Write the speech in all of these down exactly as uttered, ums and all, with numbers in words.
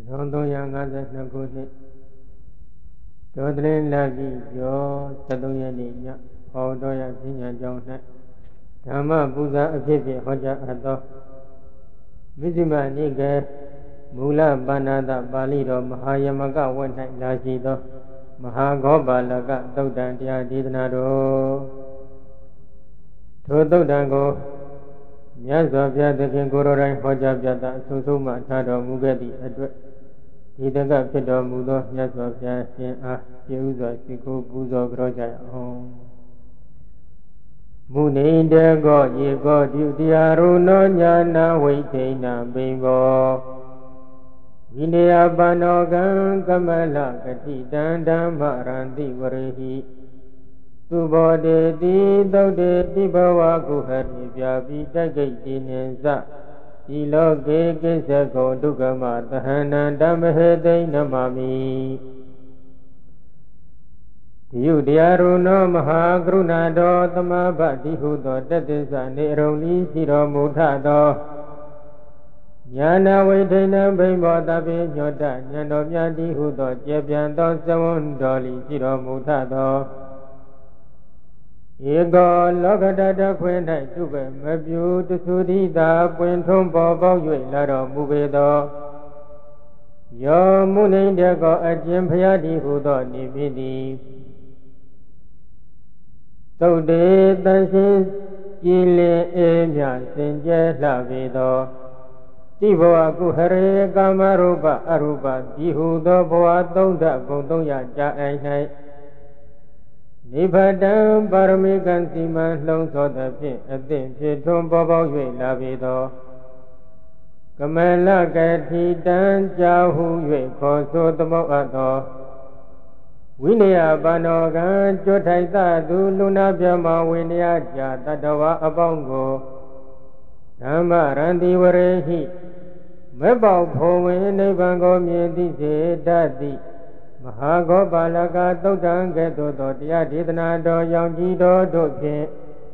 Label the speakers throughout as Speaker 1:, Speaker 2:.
Speaker 1: Rong Tong Yang Gaza Nakuti Dodrin Lagi Jo Satuya Niya Hodoya Pinya Jongna Dhamma Buddha Apipi Hoja Ato Vizima Nige Mula Banada Balido Mahayamaka Wanai Lajido Mahagobalaga Daudan Dia Didnado Tododango Yaza Piatakin Gororai Hoja Piata Susuma Tado Mugadi Adwe Didaga Pido Mudo Yaza Piatin Ah Yuza Siku Buzo Groja Home Muni Dego Yego Diaru No Yana Waitina Bimbo Vinaya Banogan Kamala Kati Dandam Randi Varehi Subode Di Daude Di Bawa Guhari Vyabi Dagai Dinenza Iloge Gesako Dugama Tahana Damahede Namami Yudiaru no Mahagrunado Tamabadi Hudo Tatisa Neroli Siro Mutado Yana Vaidena Bimbo Tabi Nyota Nyano Myadi Hudo Jepianto Savon Doli Siro Mutado Ego Logadada Quena Juba Mabu Tusudida Puentum Bobo Yui Laro Mubedo Yo Muni Dego Ajim Payadi Hudo Nibidi Tode Tansin Jile Emya Senje Lavido Tibo Aku Hare Kamaruba Aruba Dihudo Boa Tonda Gontoya Jainai Nibadam Paramikan Siman Long Soda Pin Atin Pitum Bobo Yui Lavido Kamala Gati Dan Jahu Yui Koso Tamo Ato Vinaya Banogan Jotaita Du Luna Pyama Vinaya Jatadawa Abongo Dhamma Randi Varehi Mebao Phowe Nibango Myedi Se Dati Mahagobalaga Daudan Do Dia Didna Do Yangji Do Do Pin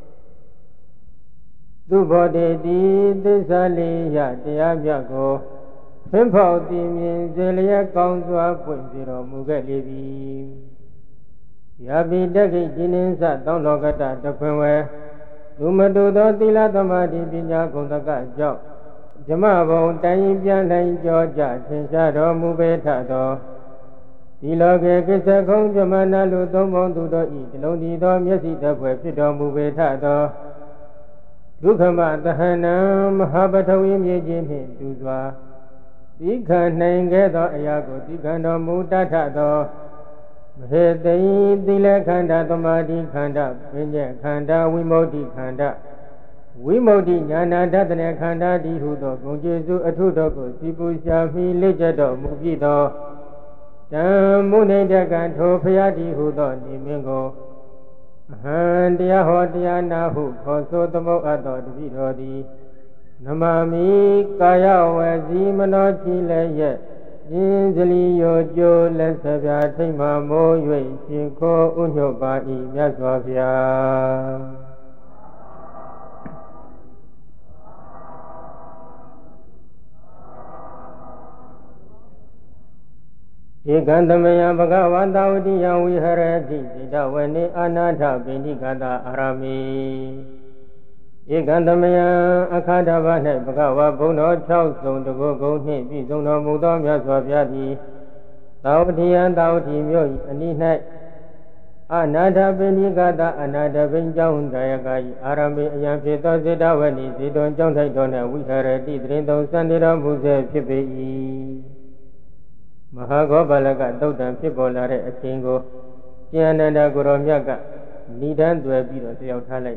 Speaker 1: Dubode Di Desali Ya Dia Myago Pimpao Timin Zelia Kaunzua Puntiro Mugalibi Yabi Dagi Jininsa Donlogata Dapunwe Dumadu Dila Tamadi Pinya Kundaka Jok Jamabo Tayi Pianai Joja Tinsado Mubeta Do Diloge Kisakong Jamana Lutomon Dudo Idloni Do Myasi Tapwe Pido Mubeta Do Dukama Tahana Mahabatawi Myejin Duzwa Dikha Nangedo Ayago Dikando Mutatato Hede Dile Khanda Tamadi Khanda Pinya Khanda Wimodi Khanda Wimodi Nyana Datane Khanda Dihudo Gonjesu Atudoko Sipu Shami Lejedo Mugido Tamune Dagan Topayadi Hudo Nimingo Handia Hodia Nahu Koso Tamo Ato Vidodi Namami Kaya Wazi Manochi Leye Inzili Yojo Lesavia Tima Mo Yui Shinko Unyoba I Myaswavia Ekandamaya Bhagavata Udiya Viharati Sidavani Anatha Bindikata Arami Ekandamaya Akadavane Bhagava Buno Chau Song Dugo Goni Bizono Mudo Myaswapyati Tautiya Tauti Myo Aninai Anatha Bindikata Anatha Binjang Dayakai Arami Ayamphito Sidavani Sidon Jongthai Dona Viharati Trindong Sandira Muse Phipi Mahagobalaga Daudan Pibolare Akingo Tiananda Guromyaga Nidan Dwebido Sayautalai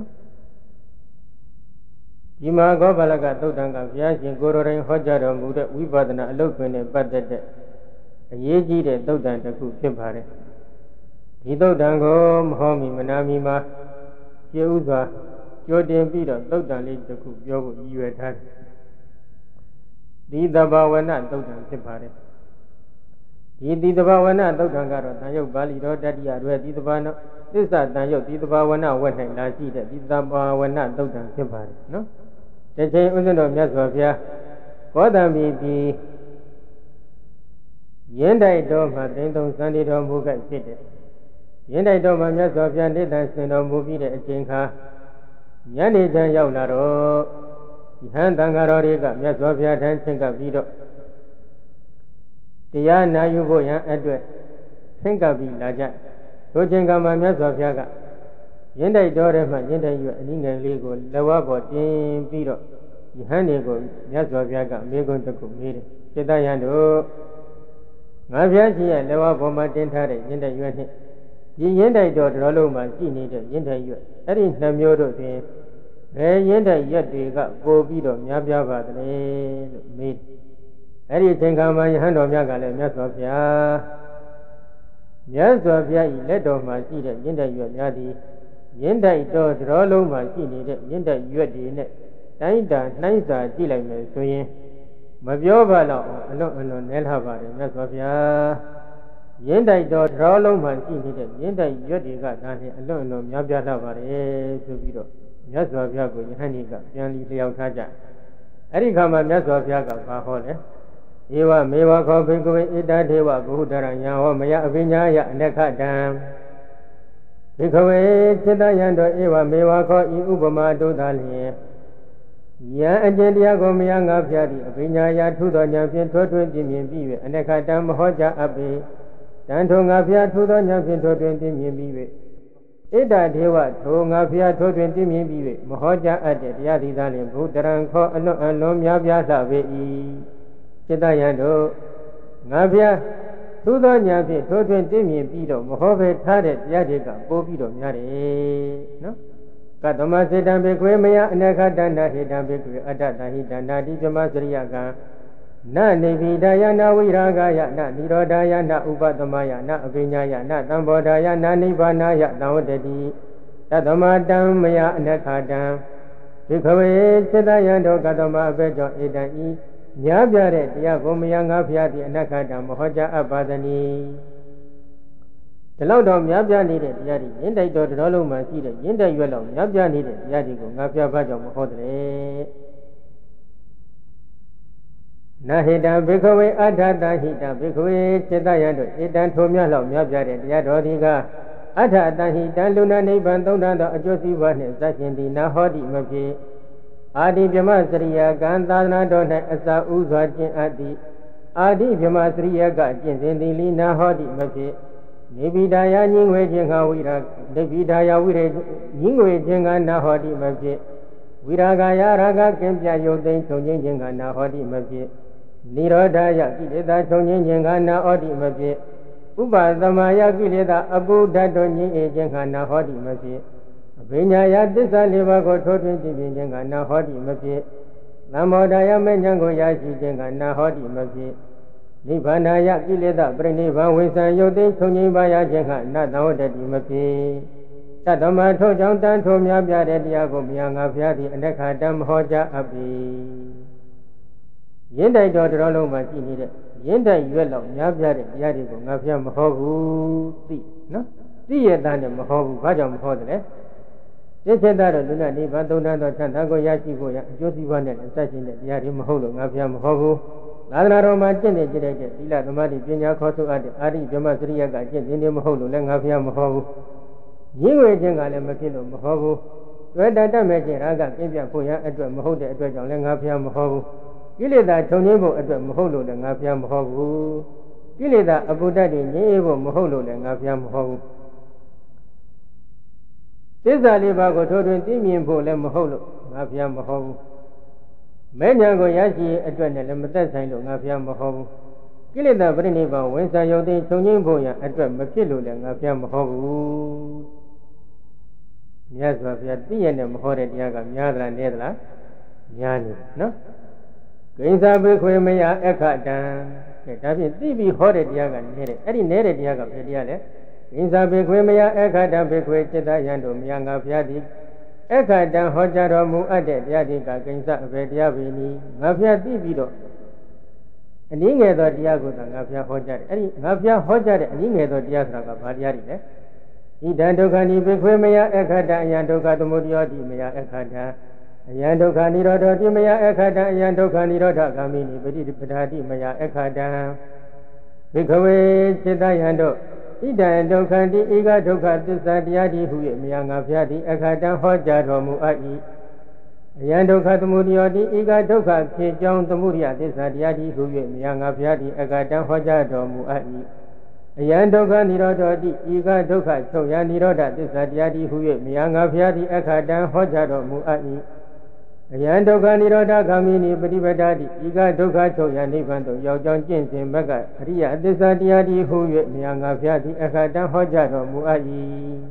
Speaker 1: Jima Gobalaga Daudanga Vyashin Gororain Hojaro Muda Vibadana Alokune Badete Yeji de Daudan Taku Pipare Hidodango Mohomi Manami Ma Yeuza Jordan Bido Daudan Lake Taku Yogo Yuetan Didabawana Daudan Pipare Yidi the Bawana, Dogangaro, Nayo Bali, Dadia, Redi the Bano, this is Nayo, the Bawana, what I last eat, the Bawana, Dogan Simpari, no? The Jay Uzo Myaswapia, what I may be ရင်းတိုက်တော်မှာသိသုံးစံတည်တော်မူခဲ့ဖြစ်တယ်ရင်းတိုက်တော်မှာမြတ်စွာဘုရားနေတန်ဆင်တော်မူပြီးတဲ့အချိန်ခါညနေချမ်းရောက်လာတော့ယဟန်တန်ဃာတော်တွေကမြတ်စွာဘုရားထံဆင့်ကပ်ပြီးတော့တရားနာယူဖို့ရန်အတွက်ဆင့်ကပ်ပြီးလာကြထိုချိန်ကမှမြတ်စွာဘုရားကရင်းတိုက်တော်ထဲမှာရင်းတိုက်ရွက်အနည်းငယ်လေးကိုလက်ဝါးပေါ်တင်ပြီးတော့ယဟန်တွေကိုမြတ်စွာဘုရားကမေးခွန်းတစ်ခုမေးတယ်စိတ္တယံတို့ငါဘုရားကြီးရဲ့လက်ဝါးပေါ်မှာတင်ထားတဲ့ရင်းတိုက်ရွက်နဲ့ဒီရင်းတိုက်တော်တော်လုံးမှာရှိနေတဲ့ရင်းတိုက်ရွက်အဲ့ဒီနှစ်မျိုးတို့တွင်ဘယ်ရင်းတိုက်ရွက်တွေကပို့ပြီးတော့များပြားပါသလဲလို့မေးတယ်အဲ့ဒီအချိန်ခါမှာယဟန်တော်မြတ်ကလည်းမြတ်စွာဘုရားမြတ်စွာဘုရားဤလက်တော်မှာရှိတဲ့ရင်းတိုက်ရွက်များသည်ရင်းတိုက်တော်တော်လုံးမှာရှိနေတဲ့ရင်းတိုက်ရွက်တွေနဲ့တိုင်းတာနှိုင်းစာကြည့်လိုက်မယ်ဆိုရင်မပြောပါတော့အလွန်အလွန်နဲလှပါတယ်မြတ်စွာဘုရားရင်းတိုက်တော်တော်လုံးမှာရှိနေတဲ့ရင်းတိုက်ရွက်တွေကဒါနဲ့အလွန်အလွန်များပြားလှပါတယ်ဆိုပြီးတော့မြတ်စွာဘုရားကိုယဟန်ကြီးကပြန်လီလျောက်ထားကြအဲ့ဒီခါမှာမြတ်စွာဘုရားကဘာဟောလဲဧဝမေဝခောဘိက္ခဝေဣတထေဝဘုဟုတရံယံဟောမယအပညာယအနက္ခတံဘိက္ခဝေจิตယံတို့ဧဝမေဝခောဤဥပမာတို့သာလျင်ယံအကျင့်တရားကိုမယငါဖျားသည်အပညာယထုသောဉာဏ်ဖြင့်ထွတ်ထွင်းပြင်းပြင်းပြီး၍အနက္ခတံမဟောကြားအပ်ပေတန်ထိုငါဖျားထုသောဉာဏ်ဖြင့်ထွတ်ထွင်းပြင်းပြင်းပြီး၍ဣတထေဝထိုငါဖျားထွတ်ထွင်းပြင်းပြင်းပြီး၍မဟောကြားအပ်တဲ့တရားသည်သာလျင်ဘုဒ္ဓရံခောအလွန်အလွန်များပြားလှပေ၏จิตယံတို့ငါဖျားသုသောညာဖြင့်ထိုးထွင်းတည်မြင်ပြီးတော့မဟောပဲထားတဲ့တရားတွေကပို့ပြီးတော့များတယ်နော်ကတ္တမစေတံဘေခွေမယအနခတန္တဟိတံဘေခွေအတ္တတဟိတန္တာတိပြမစရိယကံနနေဗိဒယနာဝိရာဂယနနိရောဓယနဥပသမယနအပညာယနသံဘောဓယနနိဗ္ဗာနယသံဝတ္တိတတ္တမတံမယအနခတံဘေခွေจิตယံတို့ကတ္တမအဘေကြောင့်ဧတံဤများပြတဲ့တရားကိုမယငါဖျားသည်အနက္ခတံမဟောကြားအပ်ပါသနည်းဒီလောက်တော့များပြနေတဲ့တရားတွေရင်းတိုက်တော်တော်လုံးမှာရှိတဲ့ရင်းတိုက်ရွက်လောက်များပြနေတဲ့တရားတွေကိုငါဖျားဘာကြောင့်မဟောတယ်နဟိတံဘေခဝေအဋ္ဌတဟိတံဘေခဝေจิตယံတို့ဧတံထိုများလောက်များပြတဲ့တရားတော်ဒီကအဋ္ဌတဟိတံလူနာနိဗ္ဗာန်သုံးတန်သောအကျိုးစီးပွားနှင့်စသဖြင့်သည်နာဟောတိမဖြစ်အာဒီဗြဟ္မစရိယကံသာသနာတော်၌အစာဥစွာကျင့်အပ်သည်အာဒီဗြဟ္မစရိယကကျင့်စဉ်သည်လီနာဟောတိမဖြစ်နေဗိဒာယညင်ငွေခြင်းကဝိရာနေဗိဒာယဝိရေညင်ငွေခြင်းကနာဟောတိမဖြစ်ဝိရာဂယရာဂကင်းပြယုတ်သိမ်းချုပ်ခြင်းခြင်းကနာဟောတိမဖြစ်နိရောဓယကိလေသာချုပ်ခြင်းခြင်းကနာဟောတိမဖြစ်ဥပသမယကိလေသာအပုဒ္ဒတော်ညင်အေခြင်းကနာဟောတိမဖြစ်အဘိညာယသစ္စာလေးပါးကိုထိုးထွင်းကြည့်ခြင်းကနာဟောတိမဖြစ်သံမောဒယမေညာကိုရရှိခြင်းကနာဟောတိမဖြစ်နိဗ္ဗာန်ယကိလေသာပြိနိဗ္ဗာန်ဝိသံယုတ်သိချုပ်ငြိမ်းပါရခြင်းကနသံဝတ္တိမဖြစ်တတ္တမထိုကြောင့်တန်ထိုများပြတဲ့တရားကိုမြာငါဖျားသည်အနက္ခတံမဟောကြားအပ်ပြီရင်းတိုက်တော်တော်လုံးမှာရှိနေတဲ့ရင်းတိုက်ရွက်လောက်များပြတဲ့တရားတွေကိုငါဖျားမဟောဘူးသိနော်သိရတဲ့နဲ့မဟောဘူးဘာကြောင့်မဟောတယ်လဲသိချက်သားတော့လူနာနိဗ္ဗာန်သုံးတန်းသောချမ်းသာကိုရရှိဖို့ရအကျိုးစီးပွားနဲ့အသက်ရှင်တဲ့တရားတွေမဟုတ်လို့ငါဖျားမဟောဘူးသာသနာတော်မှာကျင့်နေကြတဲ့သီလသမာဓိပညာခေါ်ဆိုအပ်တဲ့အာရိဗြဟ္မစရိယကကျင့်ခြင်းတွေမဟုတ်လို့လည်းငါဖျားမဟောဘူးရင်းဝေခြင်းကလည်းမဖြစ်လို့မဟောဘူးတွေ့တတ်တတ်မဲ့ခြင်းရာဂကင်းပြဖို့ရအတွက်မဟုတ်တဲ့အတွက်ကြောင့်လည်းငါဖျားမဟောဘူးကိလေသာချုပ်ငြိမ်းဖို့အတွက်မဟုတ်လို့လည်းငါဖျားမဟောဘူးကိလေသာအပုဒ္ဒတ်တွေငြိမ်းဖို့မဟုတ်လို့လည်းငါဖျားမဟောဘူးသစ္စာလေးပါးကိုထိုးထွင်းသိမြင်ဖို့လည်းမဟုတ်လို့ငါဖျားမဟောဘူးမဲ့ညာကိုရရှိအတွက်နဲ့လည်းမသက်ဆိုင်လို့ငါဖျားမဟောဘူးကိလေသာပြိနိဗ္ဗာန်ဝင်စားယုတ်သိချုပ်ငြိမ်းဖို့ရအတွက်မဖြစ်လို့လည်းငါဖျားမဟောဘူးမြတ်စွာဘုရားသိရနဲ့မဟောတဲ့တရားကများသလားနည်းသလားများနေနော်ကိဉ္စာဘေခွေမယအခတံတဲ့ဒါဖြင့်သိပြီးဟောတဲ့တရားကနည်းတယ်အဲ့ဒီနည်းတဲ့တရားကဘယ်တရားလဲကိဉ္စာဘေခွေမယအခတံဘေခွေจิตယံတို့မြာငါဘုရားသည်အခတံဟောကြားတော်မူအပ်တဲ့တရားတွေကကိဉ္စာအဘေတရားပဲနီငါဘုရားသိပြီးတော့အနည်းငယ်သောတရားကိုသာငါဘုရားဟောကြားတယ်အဲ့ဒီငါဘုရားဟောကြားတဲ့အနည်းငယ်သောတရားဆိုတာကဘာတရားတွေလဲဣဒံဒုက္ခနိဘေခွေမယအခတံအယံဒုက္ခသမုဒယောတိမယအခတံအယံဒုက္ခនិရောဓတိမယအခတံအယံဒုက္ခនិရောဓဂာမိနိပฏิပဒါတိမယအခတံဘိကဝေจิตယံတို့ဣဒံဒုက္ခတိဧကဒုက္ခသစ္စာတရားတိဟု၍မြာငါဖျားသည်အခါတံဟောကြားတော်မူအပ်၏အယံဒုက္ခသမုဒယောတိဧကဒုက္ခဖြစ်ကြောင်းသမုဒယသစ္စာတရားတိဟု၍မြာငါဖျားသည်အခါတံဟောကြားတော်မူအပ်၏အယံဒုက္ခនិရောဓတိဧကဒုက္ခချုပ်ရန်និရောဓသစ္စာတရားတိဟု၍မြာငါဖျားသည်အခါတံဟောကြားတော်မူအပ်၏အယံဒုက္ခនិရောဓဂ ामि နိပฏิပဒါတိဧကဒုက္ခချုပ်ရန်နိဗ္ဗာန်သို့ရောက်ကြောင်းကျင့်စဉ်ဘက်ကအရိယသစ္စာတရားတိဟု၍မြာငါဖျားသည်အခါတံဟောကြားတော်မူအပ်၏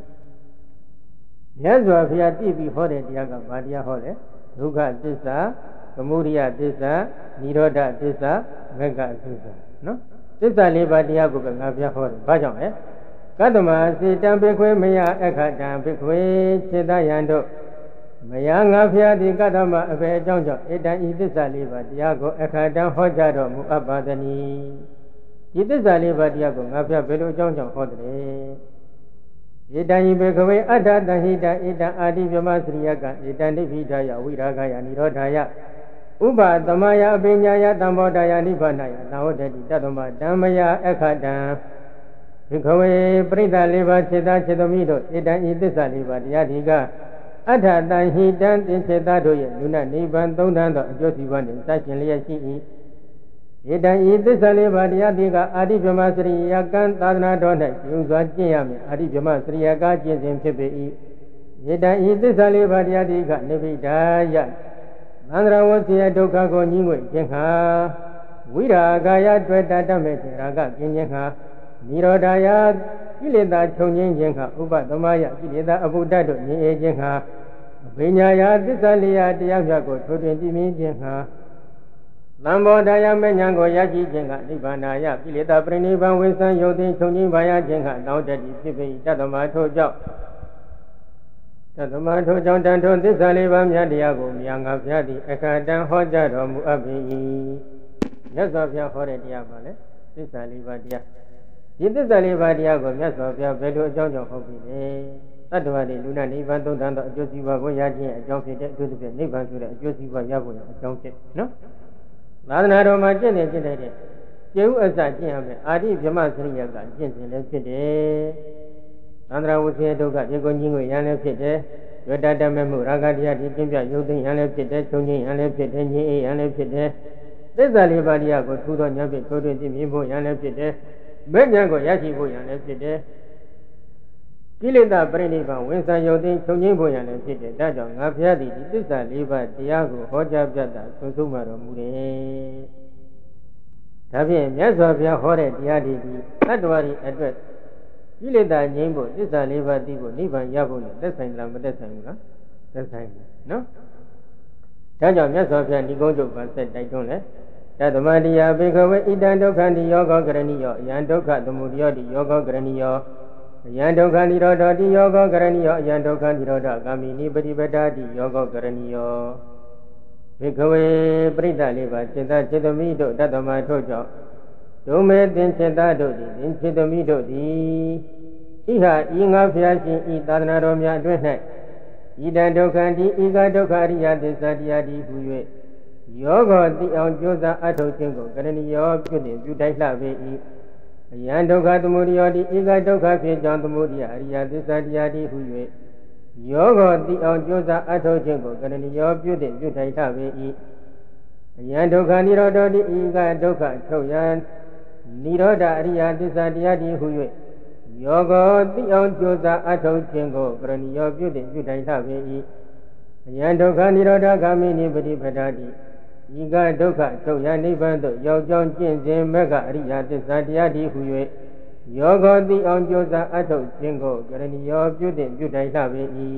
Speaker 1: မြတ်စွာဘုရားတည်ပြီးဟောတဲ့တရားကဘာတရားဟောလဲဒုက္ခသစ္စာသမုဒယသစ္စာនិရောဓသစ္စာမဂ္ဂသစ္စာနော်သစ္စာလေးပါးတရားကိုပဲငါဘုရားဟောတယ်ဘာကြောင့်လဲကတ္တမစေတံဘိခွေမယအခတံဘိခွေစေတယံတို့မယငါဖျားသည်ကတ္တမအဘယ်အကြောင်းကြောင့်ဧတံဤသစ္စာလေးပါးတရားကိုအခတံဟောကြားတော်မူအပ်ပါသနည်းဒီသစ္စာလေးပါးတရားကိုငါဖျားဘယ်လိုအကြောင်းကြောင့်ဟောတယ်ဧတံဤဘိကဝေအတ္တတဟိတဧတံအာတိဗြဟ္မစရိယကဧတံနိဗ္ဗိဒာယဝိရာဂယနိရောဓာယဥပသမယအပိညာယတံဘောဓာယနိဗ္ဗာနယသဟောတတိတတ္တမဓမ္မယအခတံဘိကဝေပရိသလေးပါးစေတစေတမိတို့ဧတံဤသစ္စာလေးပါးတရားဒီကအတ္ထတံဟိတံသင်္စေတတို့ရဲ့လူနာနိဗ္ဗာန်သုံးတန်းသောအကျိုးစီးပွားနှင့်စရှင်လျက်ရှိ၏ဧတံဤသစ္စာလေးပါးတရားဒီကအာတိဗြဟ္မစရိယကံသာသနာတော်၌ကျုံစွာကျင့်ရမည်အာတိဗြဟ္မစရိယကကျင့်စဉ်ဖြစ်ပေ၏ဧတံဤသစ္စာလေးပါးတရားဒီကနိဗ္ဗိဒာယသန္တရာဝစီယဒုက္ခကိုညှိငွေခြင်းဟာဝိရာဂာယတွေ့တတ်တတ်မဲ့ခြင်းရာဂကင်းခြင်းဟာនិရောဓာယကိလေသာချုပ်ငြိမ်းခြင်းဟာဥပသမယကိလေသာအဘုဒ္ဓတို့ငြိမ်းအေးခြင်းဟာအဘိညာယသစ္စာလေးရာတရားမြတ်ကိုထိုးထွင်းကြည်မြင်ခြင်းဟာသံဘောဓာယမဉ္ဇဉ်ကိုရရှိခြင်းကနိဗ္ဗာန်ယကိလေသာပြိနိဗ္ဗာန်ဝိသံယုတ်သိချုပ်ငြိမ်းပါရခြင်းကတောင်းတတိဖြစ်ပေတတ္တမထို့ကြောင့်တတ္တမထို့ကြောင့်တန်ထိုသစ္စာလေးပါးမြတ်တရားကိုမြာငါဖျားသည်အခါတံဟောကြားတော်မူအပ်ပေ၏မြတ်စွာဘုရားဟောတဲ့တရားပါလေသစ္စာလေးပါးတရားဒီသစ္စာလေးပါးတရားကိုမြတ်စွာဘုရားဘယ်လိုအကြောင်းကြောင့်ဟောပြီးလဲတတ္တဝါတွေလူနာနိဗ္ဗာန်သုံးတန်းသောအကျိုးစီးပွားကိုရခြင်းအကြောင်းဖြစ်တဲ့အကျိုးတစ်ပြည့်နိဗ္ဗာန်ဆိုတဲ့အကျိုးစီးပွားရဖို့အကြောင်းဖြစ်နော်သာသနာတော်မှာကျင့်နေကျင့်တဲ့ကျေဥအစကျင့်ရမယ်အာတိဗြဟ္မစရိယကကျင့်စဉ်လည်းဖြစ်တယ်သန္တရာဝစီယဒုက္ခဒီကိုကြီးငွေရန်လည်းဖြစ်တယ်ဝိတ္တတမေမှုရာဂတရားဒီကျင့်ပြရုပ်သိမ်းရန်လည်းဖြစ်တယ်ချုပ်ငြိမ်းရန်လည်းဖြစ်တယ်ငြိမ်းအေးရန်လည်းဖြစ်တယ်သစ္စာလေးပါးတရားကိုထူးသောဉာဏ်ဖြင့်ထိုးထွင်းသိမြင်ဖို့ရန်လည်းဖြစ်တယ်မဲ့ဉာဏ်ကိုရရှိဖို့ရန်လည်းဖြစ်တယ်ကိလေသာပြိနိဗ္ဗာန်ဝင်ဆိုင်ယုတ်သိမ်းချုပ်ငြိမ်းဖို့ရန်လည်းဖြစ်တယ်ဒါကြောင့်ငါဘုရားသည်ဒီသစ္စာလေးပါးတရားကိုဟောကြားပြတာဆုံးဆုံးမှတော်မူတယ်ဒါဖြင့်မြတ်စွာဘုရားဟောတဲ့တရားတွေဒီတတ္တဝါတွေအတွက်ကိလေသာငြိမ်းဖို့သစ္စာလေးပါးသိဖို့နိဗ္ဗာန်ရဖို့နဲ့သက်ဆိုင်လားမသက်ဆိုင်ဘူးလားသက်ဆိုင်တယ်နော်ဒါကြောင့်မြတ်စွာဘုရားဒီကုန်းချုပ်ပါဆက်တိုက်တွန်းလဲတသမတရားဘေခဝေဣတံဒုက္ခတိယောဂောကရဏီယောအယံဒုက္ခသမုဒယောတိယောဂောကရဏီယောအယံဒုက္ခនិရောဓတိယောဂောကရဏီယောအယံဒုက္ခនិရောဓဂ ामि နိပฏิပဒါတိယောဂောကရဏီယောဘေခဝေပရိသလေးပါစေတစေတမိတို့တတ္တမထို့ကြောင့်ဒုမေသင်္စေတတို့သည်သင်္စေတမိတို့သည်ဣဟဤငါဖျားရှင်ဤသာသနာတော်များအတွင်း၌ဣဒံဒုက္ခတိဤကဒုက္ခအရိယသစ္စာတရားတိဟူ၍ယောဂောတိအောင်ကြိုးစားအထောက်ခြင်းကိုကရဏီယောပြုတင်ပြုတိုက်လှပေ၏အယံဒုက္ခသမုဒယောတိဧကဒုက္ခဖြစ်ကြောင်းသမုဒယအရိယသစ္စာတရားတိဟူ၍ယောဂောတိအောင်ကြိုးစားအထောက်ခြင်းကိုကရဏီယောပြုတင်ပြုတိုက်လှပေ၏အယံဒုက္ခនិရောဓတိဧကဒုက္ခချုပ်ရန်និရောဓအရိယသစ္စာတရားတိဟူ၍ယောဂောတိအောင်ကြိုးစားအထောက်ခြင်းကိုကရဏီယောပြုတင်ပြုတိုက်လှပေ၏အယံဒုက္ခនិရောဓဂ ामि နိပฏิပဒါတိဤကဒုက္ခချုပ်ရနိဗ္ဗာန်သို့ရောက်ကြောင်းကျင့်စဉ်မကအရိယသစ္စာတရားတိဟူ၍ယောဂောတိအောင်ကြိုးစားအထောက်ခြင်းကိုကရဏီယောပြုတင်ပြုတိုက်လှပေ၏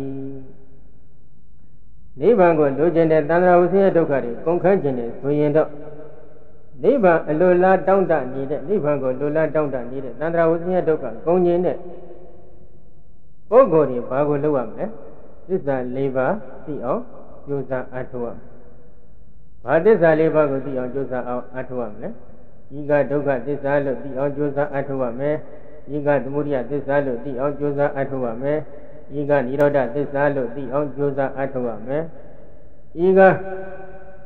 Speaker 1: နိဗ္ဗာန်ကိုလိုချင်တဲ့သန္တရာဝဆင်းရဲဒုက္ခတွေကုန်ခန်းခြင်းနဲ့ဆိုရင်တော့နိဗ္ဗာန်အလိုလားတောင်းတနေတဲ့နိဗ္ဗာန်ကိုလိုလားတောင်းတနေတဲ့သန္တရာဝဆင်းရဲဒုက္ခကုန်ခြင်းနဲ့ပုဂ္ဂိုလ်တွေဘာကိုလုပ်ရမလဲသစ္စာလေးပါးသိအောင်ကြိုးစားအထောက်ဘာသစ္စာလေးပါးကိုသိအောင်ကြိုးစားအောင်အထောက်ရမယ်။ဤကဒုက္ခသစ္စာလို့သိအောင်ကြိုးစားအထောက်ရမယ်။ဤကသမုဒယသစ္စာလို့သိအောင်ကြိုးစားအထောက်ရမယ်။ဤကនិရောဓသစ္စာလို့သိအောင်ကြိုးစားအထောက်ရမယ်။ဤက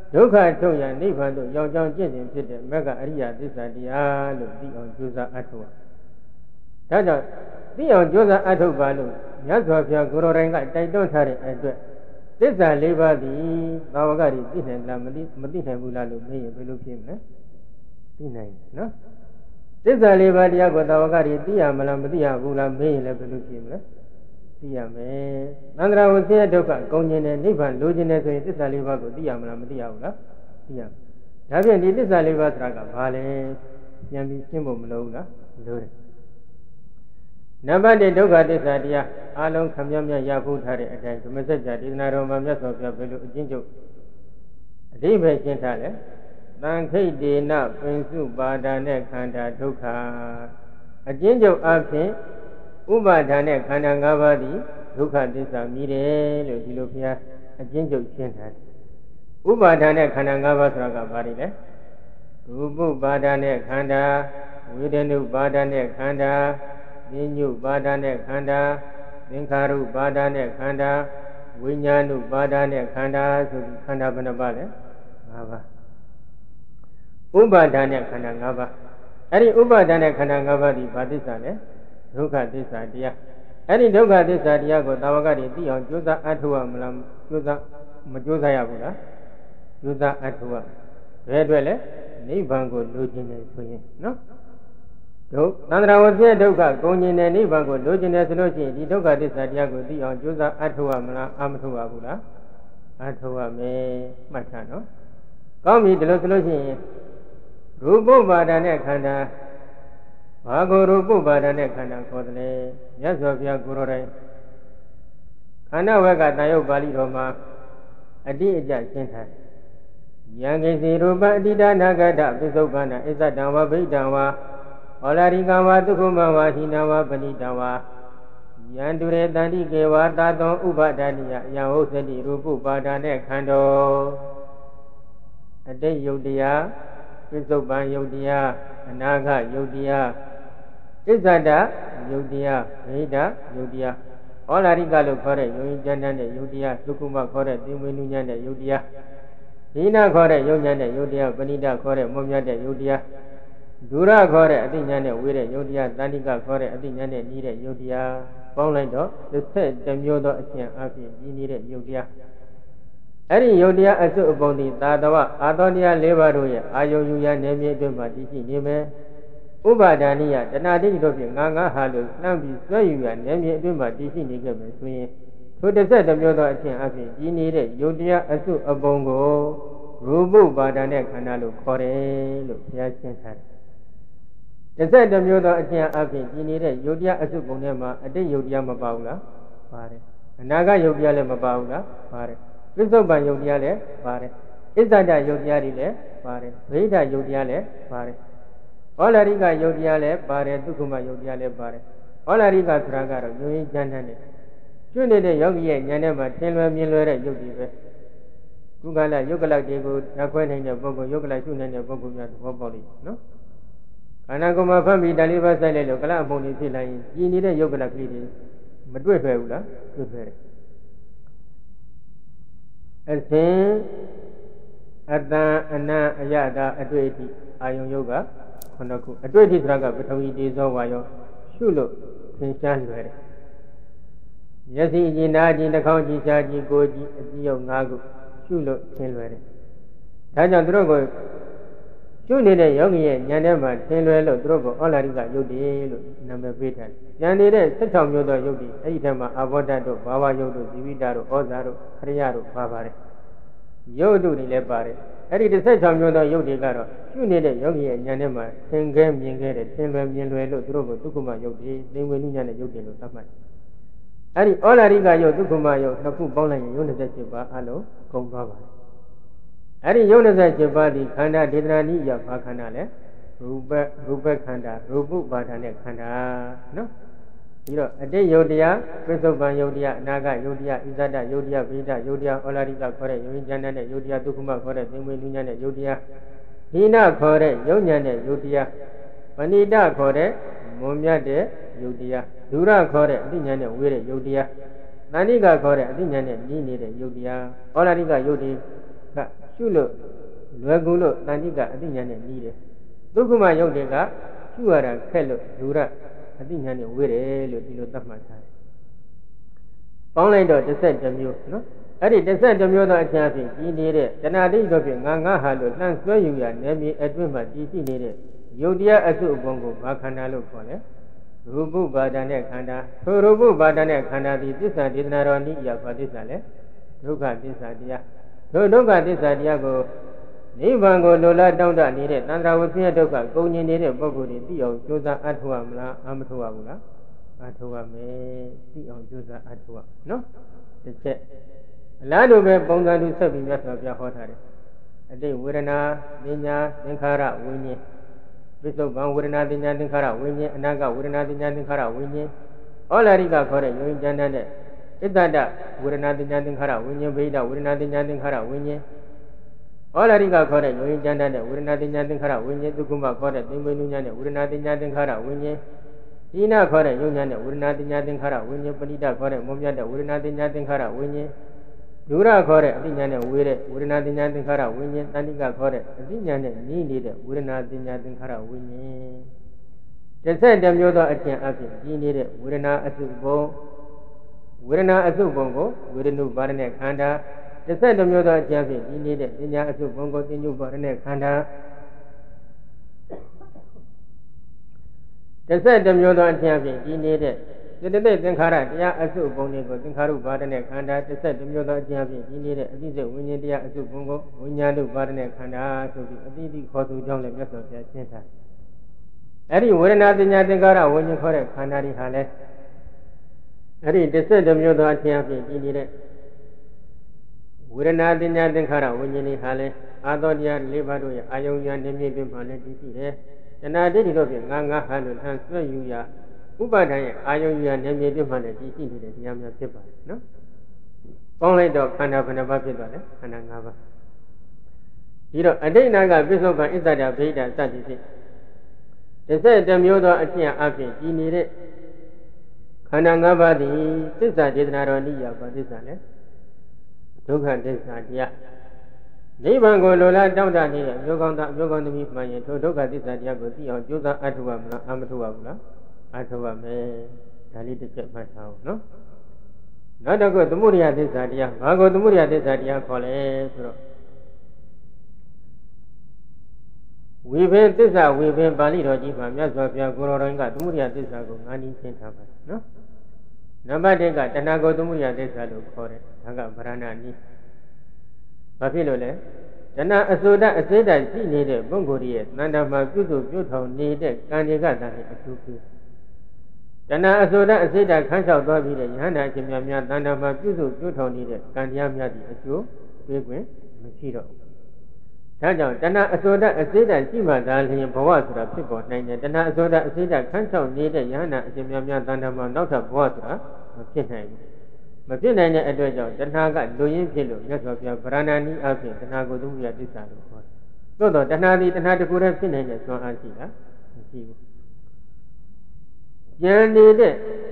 Speaker 1: ဒုက္ခထုတ်ရနိဗ္ဗာန်သို့ရောက်ကြောင်းကျင့်စဉ်ဖြစ်တဲ့မဂ္ဂအရိယသစ္စာတရားလို့သိအောင်ကြိုးစားအထောက်ဒါကြောင့်သိအောင်ကြိုးစားအထောက်ပါလို့မြတ်စွာဘုရားကိုယ်တော်တိုင်ကတိုက်တွန်းထားတဲ့အတွက်သစ္စာလေးပါးသည်သာဝကတွေသိနိုင်လားမသိမသိနိုင်ဘူးလားလို့မေးရင်ဘယ်လိုဖြစ်မလဲသိနိုင်တယ်နော်သစ္စာလေးပါးတရားကိုသာဝကတွေသိရမလားမသိရဘူးလားမေးရင်လည်းဘယ်လိုဖြစ်မလဲသိရမယ်သန္တရာဝဆင်းရဲဒုက္ခကုန်ခြင်းနဲ့နိဗ္ဗာန်လိုချင်တယ်ဆိုရင်သစ္စာလေးပါးကိုသိရမလားမသိရဘူးလားသိရဒါဖြင့်ဒီသစ္စာလေးပါးဆိုတာကဘာလဲပြန်ပြီးရှင်းဖို့မလိုဘူးလားလိုတယ်နံပါတ်၁ဒုက္ခသစ္စာတရားအလုံးခမည်းမြတ်ရဖို့ထားတဲ့အတိုင်းဓမ္မစကြာဒေသနာတော်မှာမြတ်စွာဘုရားဘယ်လိုအကျဉ်းချုပ်အဓိပ္ပာယ်ရှင်းထားလဲသံခိတ်တေနပင်စုပါဒာနဲ့ခန္ဓာဒုက္ခအကျဉ်းချုပ်အဖြစ်ဥပါဒာနဲ့ခန္ဓာ၅ပါးသည်ဒုက္ခသစ္စာမြည်တယ်လို့ဒီလိုဘုရားအကျဉ်းချုပ်ရှင်းထားတယ်ဥပါဒာနဲ့ခန္ဓာ၅ပါးဆိုတာကဘာတွေလဲရူပပါဒာနဲ့ခန္ဓာဝေဒနုပါဒာနဲ့ခန္ဓာသင်ညုပါဒာနဲ့ခန္ဓာသင်္ခါရုပါဒာနဲ့ခန္ဓာဝိညာဏုပါဒာနဲ့ခန္ဓာဆိုပြီးခန္ဓာဘယ်နှပါးလဲ၅ပါးဥပါဒာနဲ့ခန္ဓာ၅ပါးအဲ့ဒီဥပါဒာနဲ့ခန္ဓာ၅ပါးဒီဘာသစ္စာလဲဒုက္ခသစ္စာတရားအဲ့ဒီဒုက္ခသစ္စာတရားကိုသာဝကတွေသိအောင်ကြိုးစားအထောက်ရမလားကြိုးစားမကြိုးစားရဘူးလားကြိုးစားအထောက်ရဘယ်အတွက်လဲနိဗ္ဗာန်ကိုလိုချင်တယ်ဆိုရင်နော်ဒုသန္တရာဝဆင်းရဲဒုက္ခကုန်ခြင်းနဲ့နိဗ္ဗာန်ကိုလိုချင်တယ်ဆိုလို့ရှိရင်ဒီဒုက္ခသစ္စာတရားကိုသိအောင်ကြိုးစားအထောက်ရမလားအမထောက်ရဘူးလားအထောက်ရမယ်မှတ်ထားနော်ကောင်းပြီဒီလိုဆိုလို့ရှိရင်ရူပပါဒာနဲ့ခန္ဓာဘာကိုရူပပါဒာနဲ့ခန္ဓာခေါ်တယ်လေမြတ်စွာဘုရားကိုယ်တော်တိုင်ခန္ဓာဝက်ကတန်ရုပ်ပါဠိတော်မှာအတိအကျရှင်းထားယံကိစီရူပအတိဒါနာဂတပစ္စုပ္ပန္နအစ္ဆတံဝဗိတံဝါဩလာရိကံဝါဒုက္ခမဝါဟိနဝါပဏိတံဝါယံတုရေတန္တိကေဝါသာတောဥပဒနိယယံဟုတ်စတိရူပပါဒာနဲ့ခန္ဓာအတိတ်ယုတ်တရားပစ္စုပ္ပန်ယုတ်တရားအနာဂတ်ယုတ်တရားဣဇဒယုတ်တရားဗိဒယုတ်တရားဩလာရိကလို့ခေါ်တဲ့ယုံကြည်တဲ့ယုတ်တရားဒုက္ခမခေါ်တဲ့သင်္ဝေနုညံ့တဲ့ယုတ်တရားဟိနခေါ်တဲ့ယုံညံ့တဲ့ယုတ်တရားပဏိတခေါ်တဲ့မွန်မြတ်တဲ့ယုတ်တရားဒုရခေါ်တဲ့အသိဉာဏ်နဲ့ဝေးတဲ့ယုတ်တရားတဏှိကခေါ်တဲ့အသိဉာဏ်နဲ့နီးတဲ့ယုတ်တရားပေါင်းလိုက်တော့တစ်ဆက်တစ်မျိုးသောအရှင်အဖြစ်ကြီးနေတဲ့ယုတ်တရားအဲ့ဒီယုတ်တရားအစုအပုံဒီသာတဝအာသောတရား၄ပါးတို့ရဲ့အာယုယူရနေမြေအတွင်းမှာတည်ရှိနေမယ်ဥပါဒာနိယတဏှာတိတို့ဖြင့်ငါငါဟာလို့နှမ်းပြီးဆွဲယူရနေမြေအတွင်းမှာတည်ရှိနေခဲ့မယ်ဆိုရင်ထိုတစ်ဆက်တစ်မျိုးသောအရှင်အဖြစ်ကြီးနေတဲ့ယုတ်တရားအစုအပုံကိုရူပပါဒာနဲ့ခန္ဓာလို့ခေါ်တယ်လို့ဘုရားရှင်းထားတယ်တစ်ဆက်တစ်မျိုးသောအကျဉ်းအဖြစ်ဒီနေတဲ့ယုတ်တရားအစုပုံထဲမှာအတိတ်ယုတ်တရားမပါဘူးလားပါတယ်အနာဂတ်ယုတ်တရားလည်းမပါဘူးလားပါတယ်ပစ္စုပ္ပန်ယုတ်တရားလည်းပါတယ်ဣဇဒယုတ်တရားတွေလည်းပါတယ်ဗိဓယုတ်တရားလည်းပါတယ်ဩလာရိကယုတ်တရားလည်းပါတယ်ဒုက္ခမယုတ်တရားလည်းပါတယ်ဩလာရိကဆိုတာကတော့ယုံရင်ဉာဏ်နဲ့ကျွတ်နေတဲ့ယောဂီရဲ့ဉာဏ်ထဲမှာသင်လွယ်မြင်လွယ်တဲ့ယုတ်တွေပဲကုက္ကလယုတ်ကလတွေကိုနှခွဲနိုင်တဲ့ပုဂ္ဂိုလ်ယုတ်ကလရှုနိုင်တဲ့ပုဂ္ဂိုလ်များသဘောပေါက်လိမ့်နော်ခန္ဓာကိုယ်မှာဖတ်ပြီးဒါလေးပါးဆိုင်လိုက်လို့ကလအပုံတွေဖြစ်လာရင်ကြည်နေတဲ့ယုတ်ကလကလေးတွေမတွေ့ထွယ်ဘူးလားတွေ့ထွယ်တယ်အစဉ်အတန်အနံအယတာအတွေ့အထိအာယုံယုတ်ကခုနှစ်ခုအတွေ့အထိဆိုတာကပထဝီတေဇောဝါယောရှုလို့သင်ရှားလွယ်တယ်မျက်စိအကျဉ်းနာအကျဉ်းတစ်ခေါက်ကြည့်ရှားကြည့်ကိုကြည့်အကြည့်ယုတ်၅ခုရှုလို့သင်လွယ်တယ်ဒါကြောင့်သူတို့ကိုရှုနေတဲ့ယောဂီရဲ့ဉာဏ်ထဲမှာသင်လွယ်လို့သူတို့ကဩလာရိကယုတ်တယ်လို့နာမည်ပေးထားတယ်။ဉာဏ်နေတဲ့၁၆မျိုးသောယုတ်တွေအဲ့ဒီထဲမှာအဘောဓာတ်တို့ဘာဝယုတ်တို့ဇီဝိတတို့ဩဇာတို့ခရိယတို့ပါပါတယ်။ယုတ်တို့တွေလည်းပါတယ်။အဲ့ဒီ၁၆မျိုးသောယုတ်တွေကတော့ရှုနေတဲ့ယောဂီရဲ့ဉာဏ်ထဲမှာသင်ခဲမြင်ခဲ့တဲ့သင်လွယ်မြင်လွယ်လို့သူတို့ကဒုက္ခမယုတ်တွေသင်္ဝေနုညံ့တဲ့ယုတ်တွေလို့သတ်မှတ်တယ်။အဲ့ဒီဩလာရိကယုတ်ဒုက္ခမယုတ်နှစ်ခုပေါင်းလိုက်ရင်ယုတ်၂၈ပါးအလုံးကုန်သွားပါတယ်။အဲ့ဒီယုတ်၂၈ပါးဒီခန္ဓာဒေသနာနိယဘာခန္ဓာလဲရူပရူပခန္ဓာရူပပါဒာနဲ့ခန္ဓာနော်ပြီးတော့အတိတ်ယုတ်တရားပစ္စုပ္ပန်ယုတ်တရားအနာဂတ်ယုတ်တရားဣဇဒယုတ်တရားဗိဒယုတ်တရားဩလာရိကခေါ်တဲ့ယုံဉာဏ်နဲ့ယုတ်တရားဒုက္ခမခေါ်တဲ့သင်္ဝေနုညံ့တဲ့ယုတ်တရားဟိနခေါ်တဲ့ယုံဉာဏ်နဲ့ယုတ်တရားပဏိတခေါ်တဲ့မွန်မြတ်တဲ့ယုတ်တရားဒုရခေါ်တဲ့အတိညာနဲ့ဝေးတဲ့ယုတ်တရားတဏှိကခေါ်တဲ့အတိညာနဲ့နီးနေတဲ့ယုတ်တရားဩလာရိကယုတ်တရားကရှုလို့လွယ်ကူလို့တန်တိကအသိဉာဏ်နဲ့နီးတယ်ဒုက္ခမယုတ်တွေကရှုရတာခက်လို့လူရအသိဉာဏ်နဲ့ဝေးတယ်လို့ဒီလိုသတ်မှတ်ထားတယ်ပေါင်းလိုက်တော့တစ်ဆက်တစ်မျိုးနော်အဲ့ဒီတစ်ဆက်တစ်မျိုးသောအချမ်းဖြင့်ကြီးနေတဲ့တဏှာတိတို့ဖြင့်ငါငါဟာလို့လှမ်းဆွဲယူရနေပြီအတွင်းမှာတည်ရှိနေတဲ့ယုတ်တရားအစုအပုံကိုဘာခန္ဓာလို့ခေါ်လဲရူပဘာဒနဲ့ခန္ဓာထိုရူပဘာဒနဲ့ခန္ဓာသည်သစ္စာဒေသနာတော်နိယဘာသစ္စာလဲဒုက္ခသစ္စာတရားထိုဒုက္ခသစ္စာတရားကိုနိဗ္ဗာန်ကိုလိုလားတောင်းတနေတဲ့သန္တာဝဆင်းရဲဒုက္ခကုန်ញင်နေတဲ့ပုဂ္ဂိုလ်တွေသိအောင်ကြိုးစားအထောက်ရမလားအမထောက်ရဘူးလားအထောက်ရမယ်သိအောင်ကြိုးစားအထောက်ရနော်တစ်ချက်အလားတူပဲပုံစံတူဆက်ပြီးမြတ်စွာဘုရားဟောထားတယ်အတိတ်ဝေဒနာပညာသင်္ခါရဝိညာဉ်ပိဿုပံဝေဒနာပညာသင်္ခါရဝိညာဉ်အနာကဝေဒနာပညာသင်္ခါရဝိညာဉ်ဩလာရိကခေါ်တဲ့ယုံကြည်တဲ့ဣတ္တတဝေဒနာပညာသင်္ခါရဝိညာဉ်ဘိဒဝေဒနာပညာသင်္ခါရဝိညာဉ်ဩလာရိကခေါ်တဲ့ယုံကြည်တဲ့ဝေဒနာပညာသင်္ခါရဝိညာဉ်ဒုက္ခမခေါ်တဲ့သင်္ဝေနုညာနဲ့ဝေဒနာပညာသင်္ခါရဝိညာဉ်ဒီနာခေါ်တဲ့ယုံညာနဲ့ဝေဒနာပညာသင်္ခါရဝိညာဉ်ပရိဒခေါ်တဲ့မုံမြတ်တဲ့ဝေဒနာပညာသင်္ခါရဝိညာဉ်ဒုရခေါ်တဲ့အသိဉာဏ်နဲ့ဝေတဲ့ဝေဒနာပညာသင်္ခါရဝိညာဉ်တဏှိကခေါ်တဲ့အသိဉာဏ်နဲ့နီးနေတဲ့ဝေဒနာပညာသင်္ခါရဝိညာဉ်တစ်ဆက်တစ်မျိုးသောအကျင့်အဖြစ်ကြီးနေတဲ့ဝေဒနာအစုပုံဝေဒနာအစုပုံကိုဝေဒနုပါဒနဲ့ခန္ဓာတစ်ဆက်တစ်မျိုးသောအကျင့်အဖြစ်ကြီးနေတဲ့ပညာအစုပုံကိုသင်္ညုပါဒနဲ့ခန္ဓာတစ်ဆက်တစ်မျိုးသောအကျင့်အဖြစ်ကြီးနေတဲ့စေတသိက်သင်္ခါရတရားအစုပုံတွေကိုသင်္ခါရုပါဒနဲ့ခန္ဓာတစ်ဆက်တစ်မျိုးသောအကျင့်အဖြစ်ကြီးနေတဲ့အသိစိတ်ဝိညာဉ်တရားအစုပုံကိုဝိညာဉ်တို့ပါဒနဲ့ခန္ဓာဆိုပြီးအတိအသီခေါ်သူကြောင့်လည်းမြတ်စွာဘုရားရှင်းထားတယ်။အဲ့ဒီဝေဒနာပညာသင်္ခါရဝိညာဉ်ခေါ်တဲ့ခန္ဓာတွေဟာလည်းအဲ့ဒီတစ်ဆက်တစ်မျိုးသောအကျင့်အဖြစ်ကြီးနေတဲ့ဝေဒနာပညာသင်္ခါရဝိညာဉ်တွေဟာလည်းအာသောတရား၄ပါးတို့ရဲ့အာယုံဉာဏ်နဲ့မြင့်ပြင်းမှလည်းတည်ရှိတယ်။တဏှာဒိဋ္ဌိတို့ဖြင့်ငါငါဟာလို့ထမ်းဆွဲယူရဥပါဒံရဲ့အာယုံဉာဏ်နဲ့မြင့်ပြင်းမှလည်းတည်ရှိနေတဲ့တရားများဖြစ်ပါတယ်နော်။ပေါင်းလိုက်တော့ခန္ဓာဘယ်နှပါးဖြစ်သွားလဲခန္ဓာ၅ပါးဒီတော့အတိတ်နာကပိဿုပံဣတ္တဒဗိဒစသည်ဖြင့်တစ်ဆက်တစ်မျိုးသောအကျင့်အဖြစ်ကြီးနေတဲ့ခန္ဓာ၅ပါးသည်သစ္စာဒေသနာတော်နိယဘာသစ္စာလဲဒုက္ခသစ္စာတရားနိဗ္ဗာန်ကိုလိုလားတောင်းတနေတဲ့မျိုးကောင်းသားမျိုးကောင်းသမီးမှန်ရင်ထိုဒုက္ခသစ္စာတရားကိုသိအောင်ကြိုးစားအထောက်ရမလားအမထောက်ရဘူးလားအထောက်ရမယ်ဒါလေးတစ်ချက်မှတ်ထားအောင်နော်နောက်တစ်ခုသမုဒိယသစ္စာတရားဘာကိုသမုဒိယသစ္စာတရားခေါ်လဲဆိုတော့ဝိဘင်သစ္စာဝိဘင်ပါဠိတော်ကြီးမှာမြတ်စွာဘုရားကိုရောတော်ကသမုဒိယသစ္စာကိုငါးနည်းရှင်းထားပါတယ်နော်နံပါတ်၁ကတဏှာကိုသမုဒိယသစ္စာလို့ခေါ်တယ်ဒါကဗရဏနည်းဘာဖြစ်လို့လဲတဏှာအစိုးတအစေတရှိနေတဲ့ပုဂ္ဂိုလ်ရဲ့တဏ္ဍာမှာပြုစုပြုထောင်နေတဲ့ကံတွေကတည်းကအထူးပြုတဏှာအစိုးတအစေတခန်းလျှောက်သွားပြီးတဲ့ယဟန္တာအရှင်များများတဏ္ဍာမှာပြုစုပြုထောင်နေတဲ့ကံတရားများသည့်အကျိုးပေးခွင့်မရှိတော့ဘူးဒါကြောင့်တဏှာအစိုးတအစေတရှိမှသာလျှင်ဘဝဆိုတာဖြစ်ပေါ်နိုင်တယ်တဏှာအစိုးတအစေတခန်းလျှောက်နေတဲ့ယဟန္တာအရှင်များများတဏ္ဍာမှာနောက်ထပ်ဘဝဆိုတာမဖြစ်နိုင်ဘူးမဖြစ်နိုင်တဲ့အတွက်ကြောင့်တဏှာကလူရင်းဖြစ်လို့မြတ်စွာဘုရားဗရဏာနိအဖြစ်တဏှာကိုသမုဒိယသစ္စာလို့ခေါ်တယ်။သို့တော့တဏှာသည်တဏှာတစ်ခုတည်းဖြစ်နိုင်တဲ့စွမ်းအားရှိလားမရှိဘူး။ဉာဏ်နေတဲ့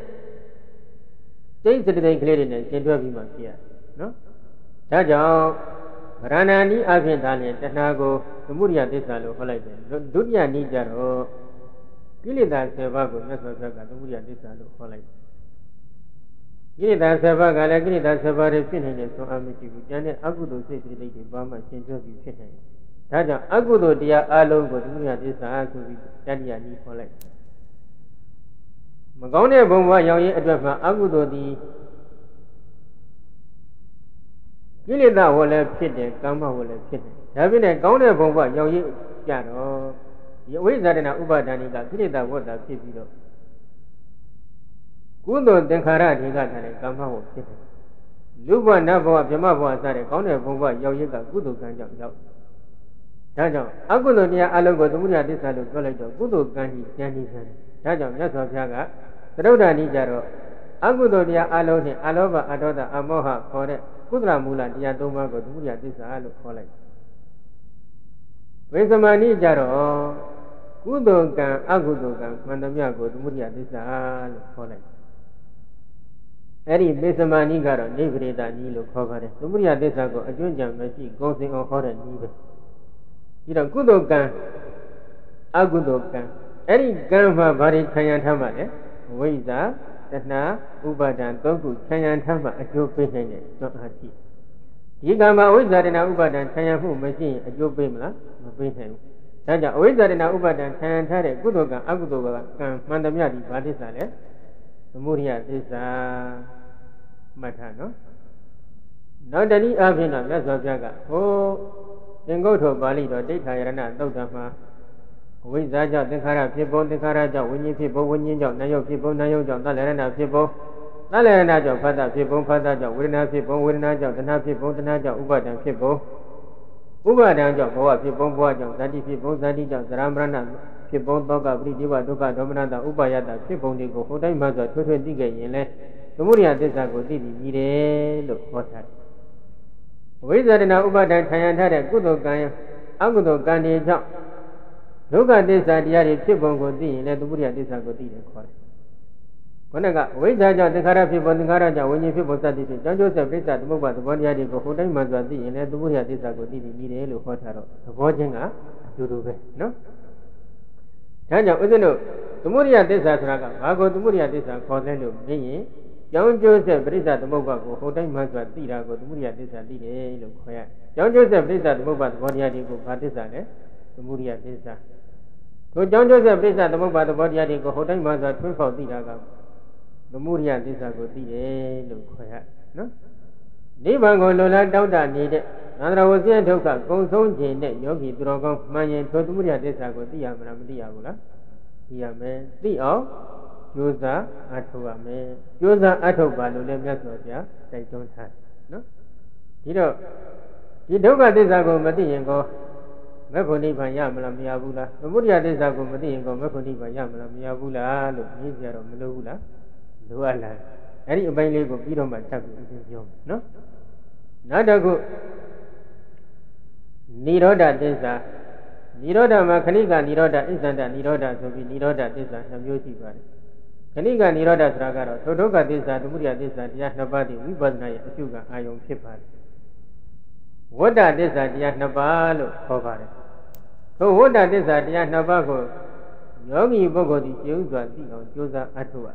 Speaker 1: စိတ်စတသိက်ကလေးတွေနဲ့ရှင်းတွဲပြီးမှဖြစ်ရတယ်နော်။ဒါကြောင့်ဗရဏာနိအဖြစ်သာလျှင်တဏှာကိုသမုဒိယသစ္စာလို့ခေါ်လိုက်တယ်။ဒုတိယနည်းကြတော့ကိလေသာဆယ်ပါးကိုမြတ်စွာဘုရားကသမုဒိယသစ္စာလို့ခေါ်လိုက်တယ်ကိလေသာဆယ်ပါးကလည်းကိလေသာဆယ်ပါးတွေဖြစ်နေတဲ့ဆုံးအမရှိဘူး။ကျန်တဲ့အကုသိုလ်စိတ်စိတ်တွေဘာမှရှင်းပြပြီးဖြစ်နေတယ်။ဒါကြောင့်အကုသိုလ်တရားအလုံးကိုသမုဒိယသစ္စာဆိုပြီးတတိယနည်းခေါ်လိုက်။မကောင်းတဲ့ဘုံဘဝရောက်ရင်အတွက်မှာအကုသိုလ်သည်ကိလေသာဝလည်းဖြစ်တယ်ကာမဝလည်းဖြစ်တယ်။ဒါပြင်နဲ့ကောင်းတဲ့ဘုံဘဝရောက်ရင်ကြတော့ဒီအဝိဇ္ဇာတနာဥပါဒဏ်တွေကကိလေသာဝတ္တဖြစ်ပြီးတော့ကုသိုလ်သင်္ခါရတွေကလည်းကာမဝတ်ဖြစ်တယ်။လူဘဝနတ်ဘဝဗြဟ္မဘဝစတဲ့ကောင်းတဲ့ဘုံဘဝရောက်ရက်ကကုသိုလ်ကံကြောင့်ရောက်။ဒါကြောင့်အကုသိုလ်တရားအလုံးကိုသမုဒိယသစ္စာလို့ပြောလိုက်တော့ကုသိုလ်ကံကြီးကျန်နေတယ်။ဒါကြောင့်မြတ်စွာဘုရားကသရုပ်ဓာတိကြတော့အကုသိုလ်တရားအလုံးနဲ့အလောဘအဒေါသအမောဟခေါ်တဲ့ကုသလမူလတရားသုံးပါးကိုသမုဒိယသစ္စာလို့ခေါ်လိုက်။ဝိသမဏိကြတော့ကုသိုလ်ကံအကုသိုလ်ကံမှန်သမျှကိုသမုဒိယသစ္စာလို့ခေါ်လိုက်။ဒ Eri Besamani Garo, Nevreda Nilo Kovare, Sumuria Desago, a Junja Messi, goes in on horror neither. You know, good old gun, a good old gun. Eri Gamma Bari Kayan Weza, Tana, Ubadan, Goku, Kayan Tama, a Joe Payne, not her teeth. Yigama Wizard in Ubadan, Kayahu machine, a Joe Bimla, Payne. Taja Wizard in Ubadan, Kayan Tare, Gudoga, Agudoga, Mandamiati, Badisale. Muria is a matano. Now the Lee Avina, that's of Jaga. Oh, then go to Bali or Data Yarana, Dodama. With Zaja, the Kara people, the Karaja, Winnie people, Winnie Jog, Nayo people, Nayo Jog, Nalerana people, Nalerana Jog, Father people, Father Jog, Winna people, Winna Jog, the Napi people, the Naja, Ubadan people. Ubadan Jog, Boa people, Boa Jog, Zadi people, Zadi Jog, Rambrana. People Doga, Bridiva, Doga, Dominata, Ubayata, people, they go, Hotai Maza, twenty gay, the Muria Desago did it, look what happened. Wizard in Ubadan, Kayantara, good old guy, Agudo Gandhi Jump. Look at this idea, people go in, let the Muria Desago did it. When I got Wizard, the Kara people, the Karaja, when you people started to John Joseph, they said, Mova, the body had to go, Hotai Maza, and let the Muria Desago did it, look what happened. The Vojinga, to do no? Tanya Udino, the Muria Desatraga, Mago, the Muria Desa, Cornelio, May, John Joseph, Brisa, the Mobago, Hotai Mazwa, Tirago, the Muria Desa, Dide, look quiet. John Joseph, Brisa, the Mobat, Bodiadico, Patisane, the Muria Desa. So John Joseph, Brisa, the Mobat, the Bodiadico, Hotai Mazwa, twin for Tiraga, the Muria Desa, go Dide, look quiet. No? Nibango Lola Dauda needed. Andra was there to go so Jane, Yogi, Drogo, Mayan, Tomuria Desago, Diamra, Diagola, Diame, Dio, Josa, Atoa, me, Josa Atoba, Lemia, they don't have. No? You know, you don't got Desago, Madiango, Meponi by Yamla Miabula, the Muria Desago, Madiango, Meponi by Yamla Miabula, look easier of Melula, Luala. Any obey go beat on my tablet, no? Not a good Niroda Desa Niroda Makanika, Niroda isn't a Niroda, so be Niroda Desa, the music body. Kanika Niroda Tragaro, Todoka Desa, the Muria Desa, Yasnabadi, we was not sugar, I own shipper. What are Desa, Yasnabalo, cover? So what are Desa, Yasnabago? Yogi Bogo, the Jews are the Josa Atua.